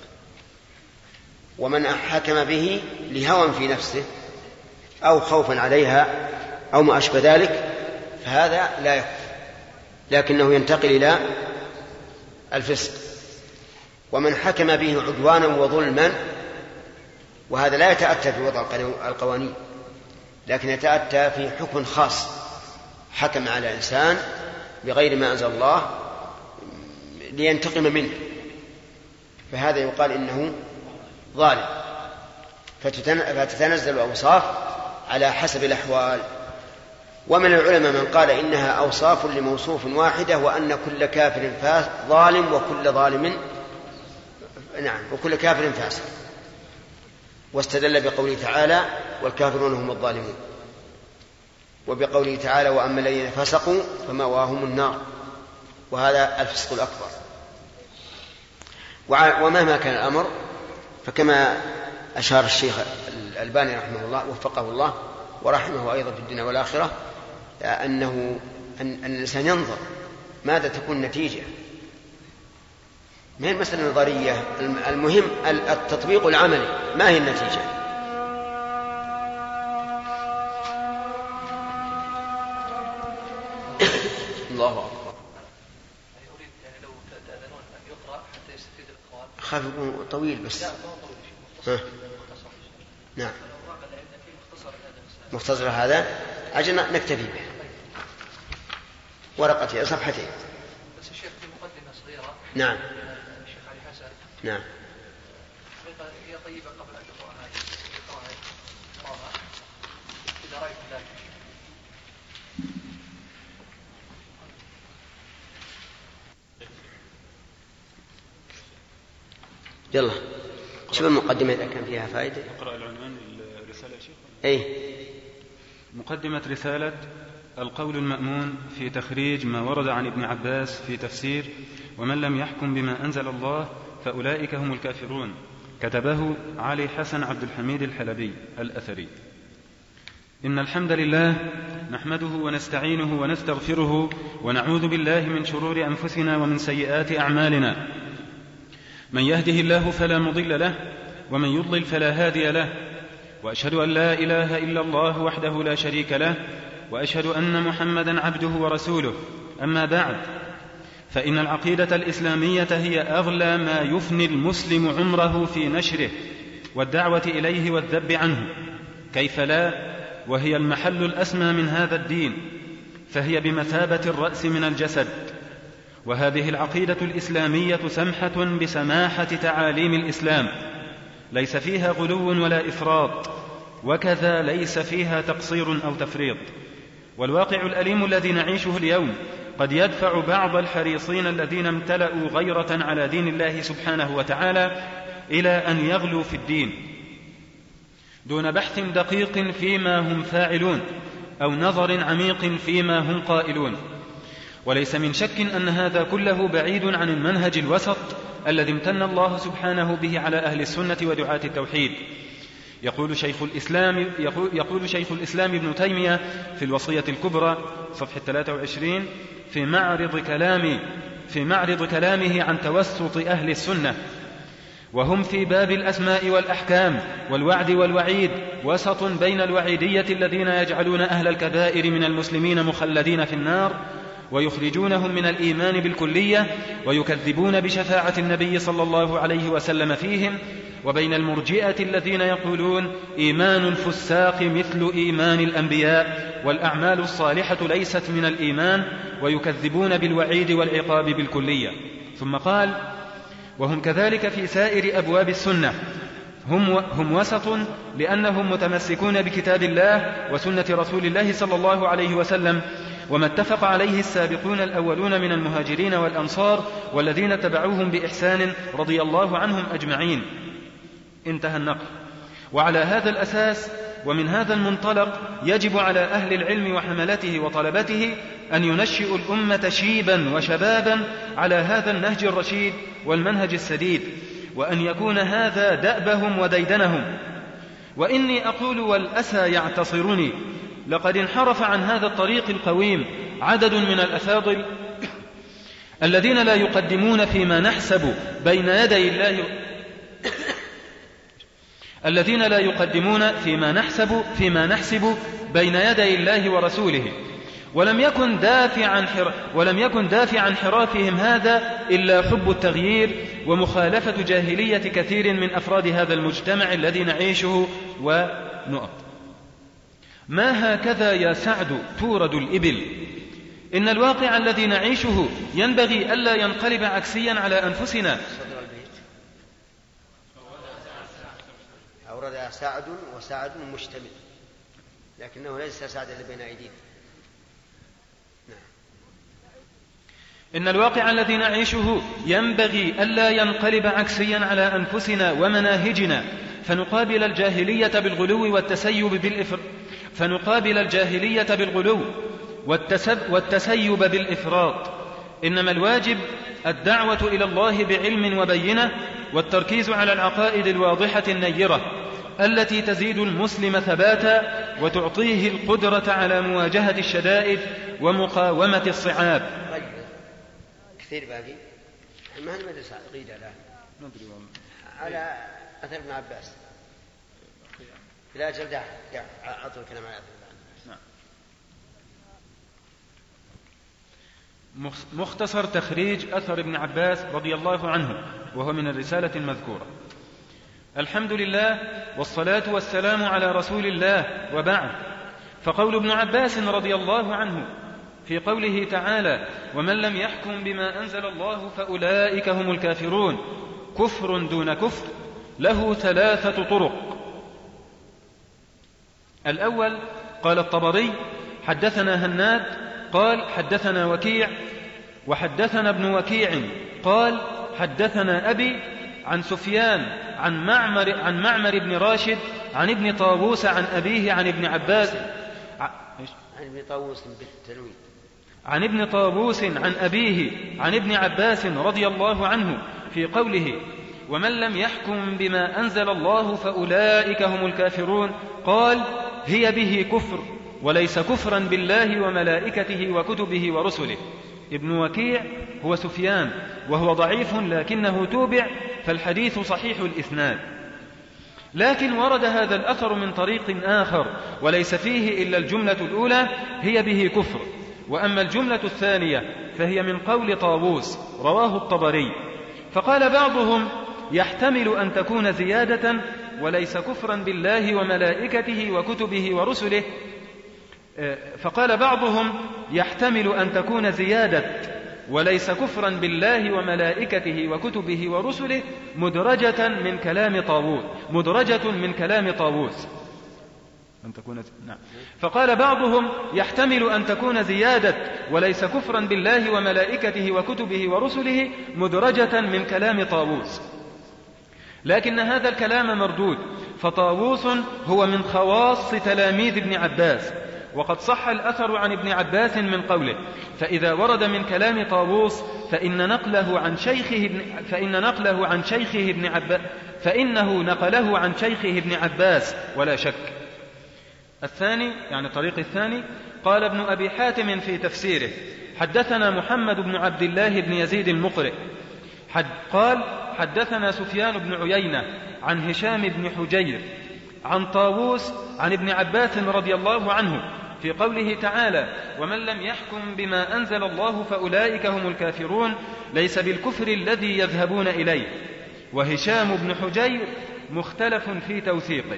ومن حكم به لهوى في نفسه أو خوفا عليها أو ما أشبه ذلك فهذا لا يكفر، لكنه ينتقل إلى الفسق. ومن حكم به عدوانا وظلما، وهذا لا يتأتى في وضع القوانين، لكن يتأتى في حكم خاص، حكم على إنسان بغير ما أنزل الله لينتقم منه، فهذا يقال إنه ظالم. فتتنزل الأوصاف على حسب الأحوال. ومن العلماء من قال إنها أوصاف لموصوف واحدة، وأن كل كافر ظالم وكل ظالم نعم وكل كافر فاسق، واستدل بقوله تعالى: والكافرون هم الظالمون، وبقوله تعالى: وأما الذين فسقوا فمأواهم النار، وهذا الفسق الأكبر. ومهما كان الأمر فكما أشار الشيخ الألباني رحمه الله وفقه الله ورحمه أيضا في الدنيا والآخرة، أنه أن الإنسان ينظر ماذا تكون النتيجة، ما هي المسألة النظرية، المهم التطبيق العملي، ما هي النتيجة. الله أكبر. خاف يكون طويل بس. ها. نعم. مختصر هذا أجل نكتفي به. ورقتي صفحتين. بس الشيخ في مقدمة صغيرة. نعم. الشيخ علي حسن. نعم. هي طيبة قبل أن تقرأها. تقرأها. إذا رأيت ذلك. يلا. شوف المقدمة إذا كان فيها فائدة. اقرأ العنوان الرسالة يا شيخ. أي. مقدمة رسالة القول المأمون في تخريج ما ورد عن ابن عباس في تفسير: ومن لم يحكم بما أنزل الله فأولئك هم الكافرون، كتبه علي حسن عبد الحميد الحلبي الأثري. إن الحمد لله نحمده ونستعينه ونستغفره ونعوذ بالله من شرور أنفسنا ومن سيئات أعمالنا. من يهده الله فلا مضل له، ومن يضلل فلا هادي له، وأشهد أن لا إله إلا الله وحده لا شريك له، وأشهد أن محمدا عبده ورسوله. أما بعد، فإن العقيدة الإسلامية هي أغلى ما يفني المسلم عمره في نشره والدعوة إليه والذب عنه، كيف لا، وهي المحل الأسمى من هذا الدين، فهي بمثابة الرأس من الجسد. وهذه العقيدة الإسلامية سمحة بسماحة تعاليم الإسلام، ليس فيها غلو ولا إفراط، وكذا ليس فيها تقصير أو تفريط. والواقع الأليم الذي نعيشه اليوم قد يدفع بعض الحريصين الذين امتلأوا غيرة على دين الله سبحانه وتعالى إلى أن يغلوا في الدين دون بحث دقيق فيما هم فاعلون أو نظر عميق فيما هم قائلون. وليس من شك أن هذا كله بعيد عن المنهج الوسط الذي امتن الله سبحانه به على أهل السنة ودعاة التوحيد. يقول شيخ الإسلام, يقول, يقول شيخ الإسلام ابن تيمية في الوصية الكبرى صفحة ثلاثة وعشرين في معرض, كلام في معرض كلامه عن توسط أهل السنة: وهم في باب الأسماء والأحكام والوعد والوعيد وسط بين الوعيدية الذين يجعلون أهل الكبائر من المسلمين مخلدين في النار ويخرجونهم من الإيمان بالكلية ويكذبون بشفاعة النبي صلى الله عليه وسلم فيهم، وبين المرجئة الذين يقولون إيمان الفساق مثل إيمان الأنبياء والأعمال الصالحة ليست من الإيمان، ويكذبون بالوعيد والعقاب بالكلية. ثم قال: وهم كذلك في سائر أبواب السنة، هم, هم وسط لأنهم متمسكون بكتاب الله وسنة رسول الله صلى الله عليه وسلم، وما اتفق عليه السابقون الأولون من المهاجرين والأنصار والذين تبعوهم بإحسان رضي الله عنهم أجمعين. انتهى النقل. وعلى هذا الأساس ومن هذا المنطلق يجب على أهل العلم وحملته وطلبته أن ينشئوا الأمة شيبا وشبابا على هذا النهج الرشيد والمنهج السديد، وأن يكون هذا دأبهم وديدنهم. وإني أقول والأسى يعتصرني، لقد انحرف عن هذا الطريق القويم عدد من الأفاضل الذين لا يقدمون فيما نحسب بين يدي الله الذين لا يقدمون فيما نحسب فيما نحسب بين يدي الله ورسوله، ولم يكن دافع حر... ولم يكن دافع انحرافهم هذا إلا حب التغيير ومخالفة جاهلية كثير من أفراد هذا المجتمع الذي نعيشه ونؤط. ما هكذا يا سعد تورد الإبل، إن الواقع الذي نعيشه ينبغي ألا ينقلب عكسيا على أنفسنا. أورد سعد وسعد مشتمل، لكنه ليس سعد اللي بين أيدينا. إن الواقع الذي نعيشه ينبغي ألا ينقلب عكسيا على أنفسنا ومناهجنا، فنقابل الجاهلية بالغلو والتسيب بالإفر فنقابل الجاهلية بالغلو والتسب والتسيب بالإفراط. إنما الواجب الدعوة إلى الله بعلم وبينة، والتركيز على العقائد الواضحة النيرة التي تزيد المسلم ثباتا وتعطيه القدرة على مواجهة الشدائد ومقاومة الصعاب. كثير باقي ما هي مدرسة عقيدة لا على أثر ابن عباس لا أجل داع أطول كلام على أثر. مختصر تخريج أثر ابن عباس رضي الله عنه، وهو من الرسالة المذكورة. الحمد لله والصلاة والسلام على رسول الله، وبعد. فقول ابن عباس رضي الله عنه في قوله تعالى: ومن لم يحكم بما أنزل الله فأولئك هم الكافرون، كفر دون كفر، له ثلاثة طرق. الأول قال الطبري: حدثنا هناد قال حدثنا وكيع، وحدثنا ابن وكيع قال حدثنا أبي عن سفيان عن معمر, عن معمر بن راشد عن ابن طاووس عن أبيه عن ابن عباس عن ابن طاووس بالتنوين عن ابن طاووس عن أبيه عن ابن عباس رضي الله عنه في قوله: ومن لم يحكم بما أنزل الله فأولئك هم الكافرون، قال: هي به كفر، وليس كفرا بالله وملائكته وكتبه ورسله. ابن وكيع هو سفيان، وهو ضعيف لكنه توبع، فالحديث صحيح الإسناد. لكن ورد هذا الأثر من طريق آخر وليس فيه إلا الجملة الأولى: هي به كفر، وأما الجملة الثانية فهي من قول طاووس رواه الطبري. فقال بعضهم: يحتمل أن تكون زيادة وليس كفرا بالله وملائكته وكتبه ورسله. فقال بعضهم: يحتمل أن تكون زيادة وليس كفرا بالله وملائكته وكتبه ورسله مدرجة من كلام طاووس مدرجة من كلام طاووس أن تكون نعم. فقال بعضهم: يحتمل أن تكون زيادة وليس كفرا بالله وملائكته وكتبه ورسله مدرجة من كلام طاووس، لكن هذا الكلام مردود، فطاووس هو من خواص تلاميذ ابن عباس، وقد صح الأثر عن ابن عباس من قوله. فإذا ورد من كلام طاووس فإن نقله عن شيخه ابن فإن نقله عن شيخه ابن عباس فإنه نقله عن شيخه ابن عباس ولا شك. الثاني يعني الطريق الثاني قال ابن أبي حاتم في تفسيره: حدثنا محمد بن عبد الله بن يزيد المقرئ حد قال حدثنا سفيان بن عيينة عن هشام بن حجير عن طاووس عن ابن عباس رضي الله عنه في قوله تعالى: ومن لم يحكم بما أنزل الله فأولئك هم الكافرون، ليس بالكفر الذي يذهبون إليه. وهشام بن حجير مختلف في توثيقه.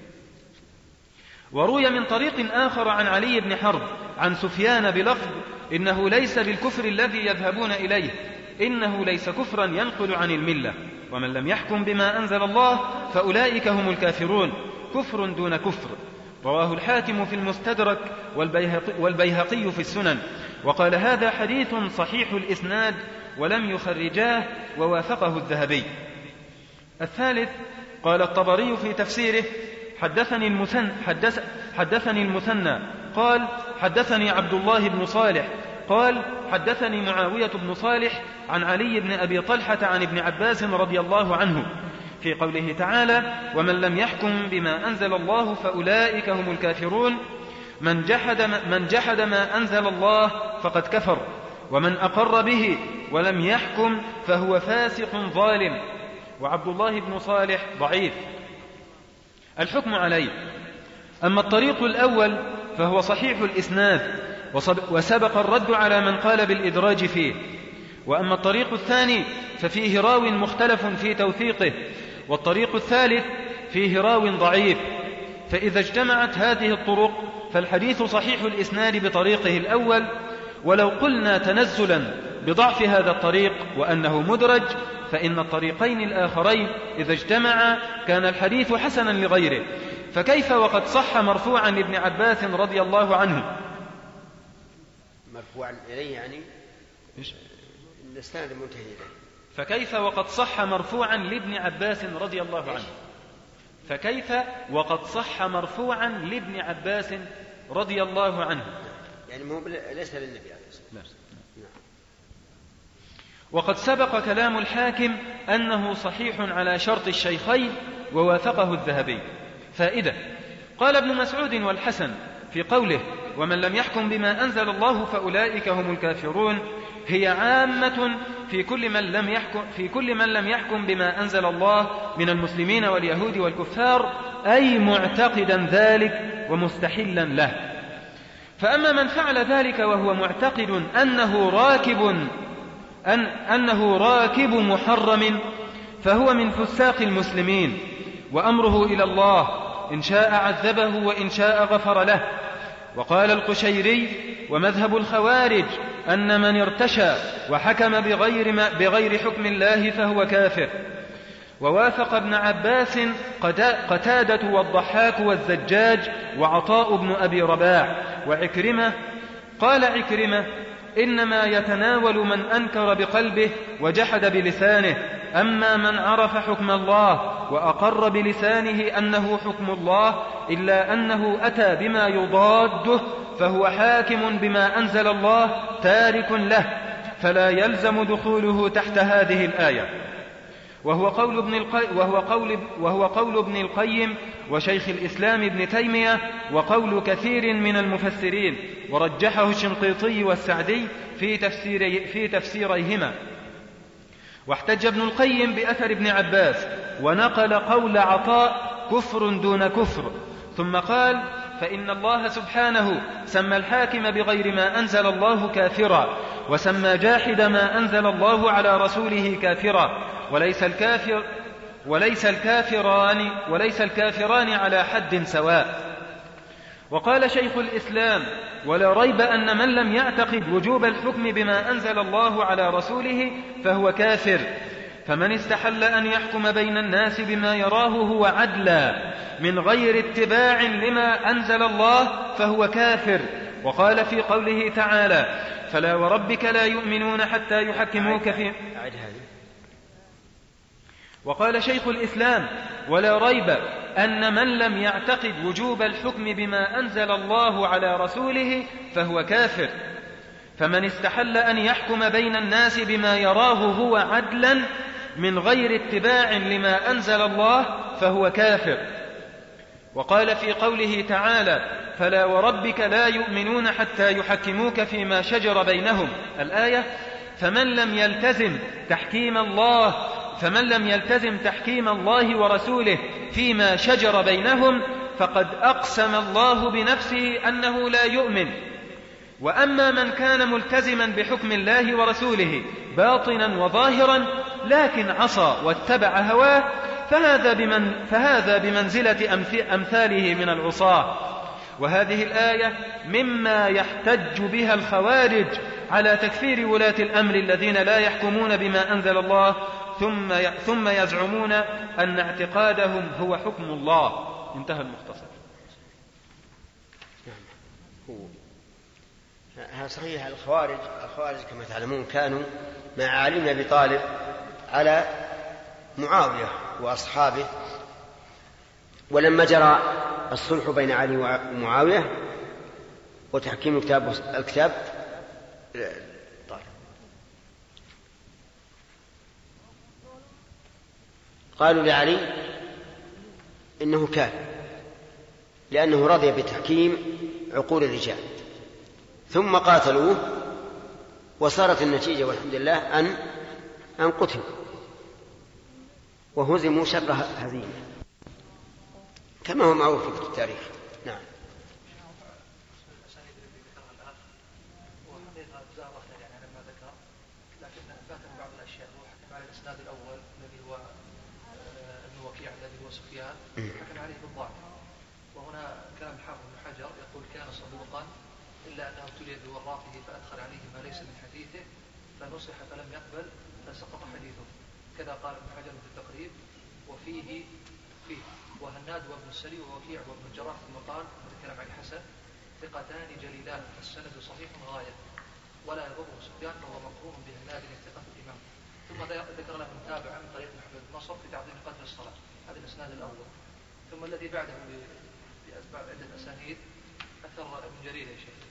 وروي من طريق آخر عن علي بن حرب عن سفيان بلفظ: إنه ليس بالكفر الذي يذهبون إليه، إنه ليس كفرا ينقل عن الملة. ومن لم يحكم بما أنزل الله فأولئك هم الكافرون كفر دون كفر. رواه الحاكم في المستدرك والبيهقي, والبيهقي في السنن، وقال هذا حديث صحيح الإسناد ولم يخرجاه ووافقه الذهبي. الثالث قال الطبري في تفسيره حدثني المثنى, حدث حدثني المثنى قال حدثني عبد الله بن صالح قال حدثني معاوية بن صالح عن علي بن أبي طلحة عن ابن عباس رضي الله عنه في قوله تعالى ومن لم يحكم بما أنزل الله فأولئك هم الكافرون من جحد, من جحد ما أنزل الله فقد كفر ومن أقر به ولم يحكم فهو فاسق ظالم. وعبد الله بن صالح ضعيف. الحكم عليه. أما الطريق الأول فهو صحيح الإسناد وسبق الرد على من قال بالإدراج فيه. وأما الطريق الثاني ففيه راو مختلف في توثيقه، والطريق الثالث فيه راو ضعيف. فإذا اجتمعت هذه الطرق فالحديث صحيح الإسناد بطريقه الأول، ولو قلنا تنزلا بضعف هذا الطريق وأنه مدرج فإن الطريقين الآخرين إذا اجتمعا كان الحديث حسنا لغيره. فكيف وقد صح مرفوعا لابن عباس رضي الله عنه؟ مرفوعا إليه يعني الإسناد منتهي إليه. فكيف وقد صح مرفوعا لابن عباس رضي الله عنه؟ فكيف وقد صح مرفوعا لابن عباس رضي الله عنه؟ يعني مو ليس للنبي عليه الصلاة والسلام. وقد سبق كلام الحاكم أنه صحيح على شرط الشيخين ووافقه الذهبي. فائدة: قال ابن مسعود والحسن في قوله ومن لم يحكم بما أنزل الله فأولئك هم الكافرون هي عامة في كل من لم يحكم, في كل من لم يحكم بما أنزل الله من المسلمين واليهود والكفار، أي معتقدا ذلك ومستحلا له. فأما من فعل ذلك وهو معتقد أنه راكب أن أنه راكب محرم فهو من فساق المسلمين، وأمره إلى الله إن شاء عذبه وإن شاء غفر له. وقال القشيري ومذهب الخوارج أن من ارتشى وحكم بغير, ما بغير حكم الله فهو كافر. ووافق ابن عباس قتادة والضحاك والزجاج وعطاء بن أبي رباح وعكرمة. قال عكرمة إنما يتناول من أنكر بقلبه وجحد بلسانه، أما من عرف حكم الله وأقر بلسانه أنه حكم الله إلا أنه أتى بما يضاده فهو حاكم بما أنزل الله تارك له، فلا يلزم دخوله تحت هذه الآية. وهو قول ابن القيم وهو قول وهو قول ابن القيم وشيخ الإسلام ابن تيمية وقول كثير من المفسرين، ورجحه الشنقيطي والسعدي في تفسير في تفسيريهما. واحتج ابن القيم بأثر ابن عباس ونقل قول عطاء كفر دون كفر، ثم قال فإن الله سبحانه سمى الحاكم بغير ما أنزل الله كافرا، وسمى جاحد ما أنزل الله على رسوله كافرا، وليس الكافر وليس الكافران وليس الكافران على حد سواء. وقال شيخ الإسلام ولا ريب أن من لم يعتقد وجوب الحكم بما أنزل الله على رسوله فهو كافر، فمن استحل أن يحكم بين الناس بما يراه هو عدلا من غير اتباع لما أنزل الله فهو كافر. وقال في قوله تعالى فلا وربك لا يؤمنون حتى يحكموك في وقال شيخ الإسلام ولا ريب أن من لم يعتقد وجوب الحكم بما أنزل الله على رسوله فهو كافر، فمن استحل أن يحكم بين الناس بما يراه هو عدلا من غير اتباع لما أنزل الله فهو كافر. وقال في قوله تعالى فلا وربك لا يؤمنون حتى يحكموك فيما شجر بينهم الآية، فمن لم يلتزم تحكيم الله فمن لم يلتزم تحكيم الله ورسوله فيما شجر بينهم فقد أقسم الله بنفسه أنه لا يؤمن. وأما من كان ملتزما بحكم الله ورسوله باطنا وظاهرا لكن عصى واتبع هواه فهذا, بمن فهذا بمنزلة أمثاله من العصاة. وهذه الآية مما يحتج بها الخوارج على تكفير ولاة الأمر الذين لا يحكمون بما أنزل الله ثم ثم يزعمون أن اعتقادهم هو حكم الله. انتهى المختصر. هذا صحيح. الخوارج الخوارج كما تعلمون كانوا مع علي بن أبي طالب على معاوية وأصحابه، ولما جرى الصلح بين علي ومعاوية وتحكيم الكتاب الكتاب طالب قالوا لعلي إنه كافر لأنه رضي بتحكيم عقول الرجال، ثم قاتلوه وصارت النتيجة والحمد لله أن أن قتلوا وهزموا شر هزيمة كما هو معروف في التاريخ. نعم. سفيان حكم عليه بالضعف، وهنا كلام الحافظ بن حجر يقول كان صدوقا إلا أنه ابتلي بوراقه فأدخل عليه ما ليس من حديثه فنصح فلم يقبل فسقط حديثه. كذا قال ابن حجر في التقريب. وفيه فيه وهناد وابن السري ووكيع وابن الجراح ثم قال كلام علي حسن ثقتان جليلان السند صحيح غاية ولا يضره سفيان وهو مقرون بهناد ثقة الإمام. ثم ذكر له متابعة من طريق محمد بن نصر في تعظيم قدر الصلاة، هذا الاسناد الاول. ثم الذي بعده باسباب عده اسانيد اثر ابن جرير يا شيخ.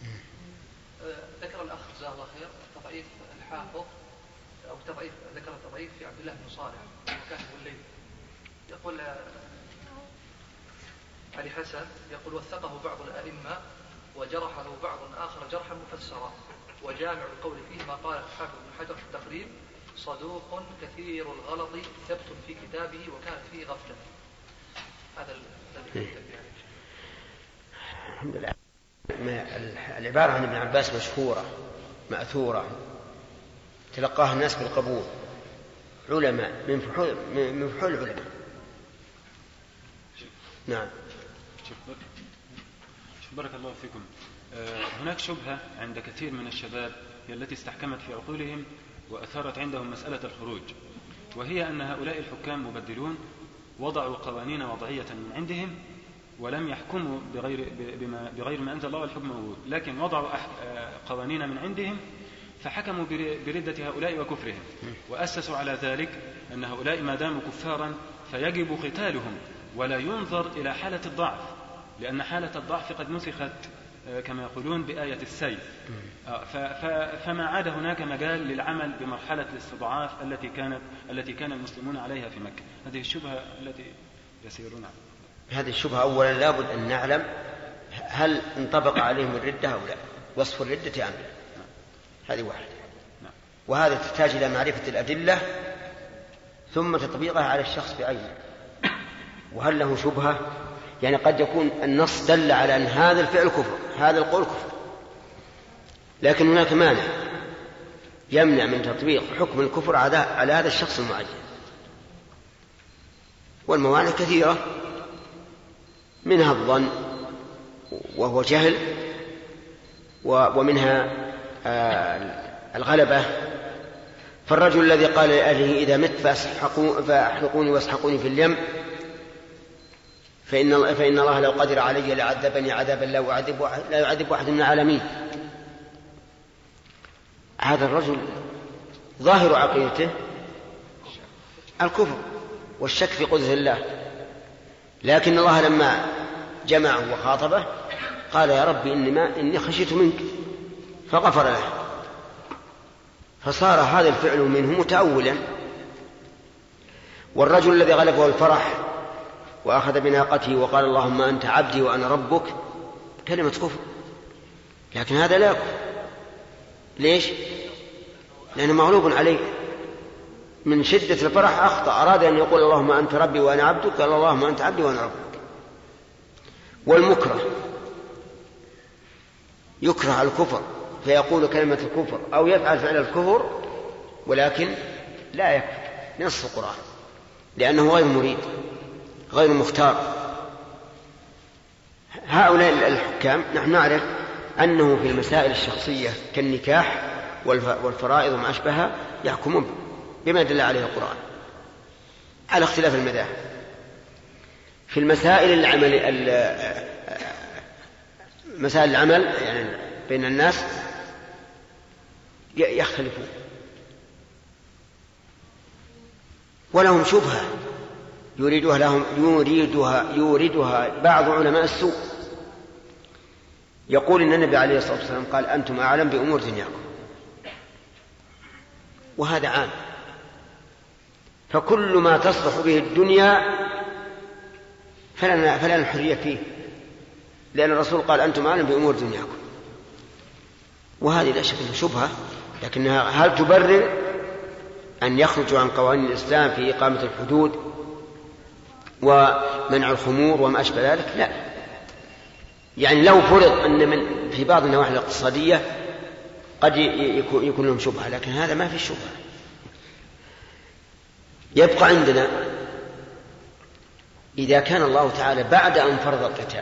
ذكر الاخ جزاه الله خير تضعيف الحافظ او تضعيف ذكر التضعيف في عبد الله بن صالح وكان الليل. يقول علي حسن يقول وثقه بعض الائمه وجرحه بعض اخر جرحا مفسرا، وجامع القول فيه ما قال الحافظ بن حجر في التقريب صدوق كثير الغلط ثبت في كتابه وكانت فيه غفلة. هذا الذي كتب يعني. الحمد لله. العبارة عن ابن عباس مشهورة مأثورة تلقاها الناس بالقبول، علماء من فحول من فحول العلماء. نعم. بارك الله فيكم. هناك شبهة عند كثير من الشباب هي التي استحكمت في عقولهم وأثارت عندهم مسألة الخروج، وهي أن هؤلاء الحكام مبدلون وضعوا قوانين وضعية من عندهم ولم يحكموا بغير, بما بغير ما أنزل الله والحكم موجود، لكن وضعوا قوانين من عندهم فحكموا بردة هؤلاء وكفرهم، وأسسوا على ذلك أن هؤلاء ما داموا كفارا فيجب قتالهم ولا ينظر إلى حالة الضعف، لأن حالة الضعف قد نسخت كما يقولون بآية السيف. فما عاد هناك مجال للعمل بمرحلة الاستضعاف التي كانت التي كان المسلمون عليها في مكة. هذه الشبهة التي يسيرون عليها. هذه الشبهة أولا لابد أن نعلم هل انطبق عليهم الردة أو لا، وصف الردة أم لا. هذه واحدة. وهذا تحتاج إلى معرفة الأدلة ثم تطبيقها على الشخص بعينه. وهل له شبهة؟ يعني قد يكون النص دل على أن هذا الفعل كفر، هذا القول كفر، لكن هناك مانع يمنع من تطبيق حكم الكفر على هذا الشخص المعين. والموانع كثيرة، منها الظن وهو جهل، ومنها الغلبة. فالرجل الذي قال لأهله إذا مت فأحرقوني واسحقوني في اليم فإن, فإن الله لو قدر علي لعذبني عذابا لا يعذب لا يعذب أحد من العالمين. هذا الرجل ظاهر عقيدته الكفر والشك في قدرة الله، لكن الله لما جمعه وخاطبه قال يا ربي إني, ما إني خشيت منك فغفر له، فصار هذا الفعل منه متأولا. والرجل الذي غلبه الفرح وأخذ بناقته وقال اللهم أنت عبدي وأنا ربك، كلمة كفر، لكن هذا لا يكفر. ليش؟ لأنه مغلوب عليه من شدة الفرح أخطأ، أراد أن يقول اللهم أنت ربي وأنا عبدك، قال اللهم أنت عبدي وأنا ربك. والمكره يكره الكفر فيقول كلمة الكفر أو يفعل فعل الكفر ولكن لا يكفر نص القرآن، لأنه غير مريد غير مختار. هؤلاء الحكام نحن نعرف أنه في المسائل الشخصية كالنكاح والفرائض وما أشبهها يحكمون بما دل عليه القرآن على اختلاف المذاهب. في المسائل العمل مسائل العمل يعني بين الناس يختلفون ولهم شبهة يريدها لهم يريدها يريدها بعض علماء السوء. يقول إن النبي عليه الصلاة والسلام قال أنتم أعلم بأمور دنياكم، وهذا عام، فكل ما تصلح به الدنيا فلنا فلنا الحرية فيه، لأن الرسول قال أنتم أعلم بأمور دنياكم. وهذه لا شك أنها شبهة، لكنها هل تبرر أن يخرجوا عن قوانين الإسلام في إقامة الحدود ومنع الخمور وما أشبه ذلك؟ لا. يعني لو فرض أن من في بعض النواحي الاقتصادية قد يكون لهم شبهة، لكن هذا ما في شبهة. يبقى عندنا إذا كان الله تعالى بعد أن فرض القتال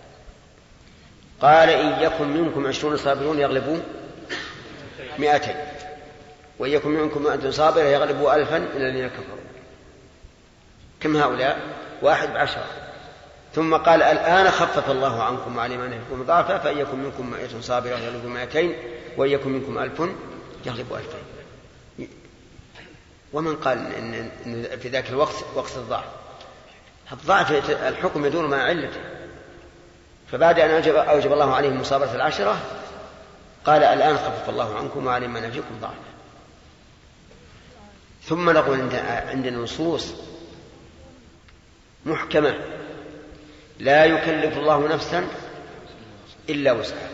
قال إن يكن منكم عشرون صابرون يغلبوا مئتين وإن يكن منكم مئة صابرة يغلبوا ألفا من الذين كفروا، كم هؤلاء؟ واحد بعشرة. ثم قال الآن خفف الله عنكم وعلم أن فيكم ضعفا فإن يكن منكم مئة صابرة يغلبوا مئتين وإن يكن منكم ألف يغلبوا ألفين. ومن قال إن في ذاك الوقت وقت الضعف؟ الضعف الحكم يدور مع علته، فبعد أن أوجب, أوجب الله عليهم مصابرة العشرة قال الآن خفف الله عنكم وعلم أن فيكم ضعفا. ثم نقول عندنا نصوص محكمة لا يكلف الله نفسا إلا وسعها،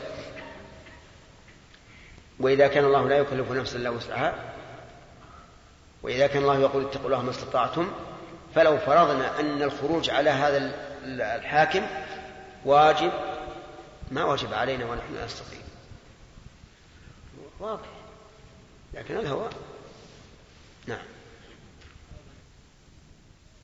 وإذا كان الله لا يكلف نفسا إلا وسعها، وإذا كان الله يقول اتقوا الله ما استطعتم، فلو فرضنا أن الخروج على هذا الحاكم واجب ما واجب علينا ونحن لا نستطيع، واضح، لكن الهوى نعم.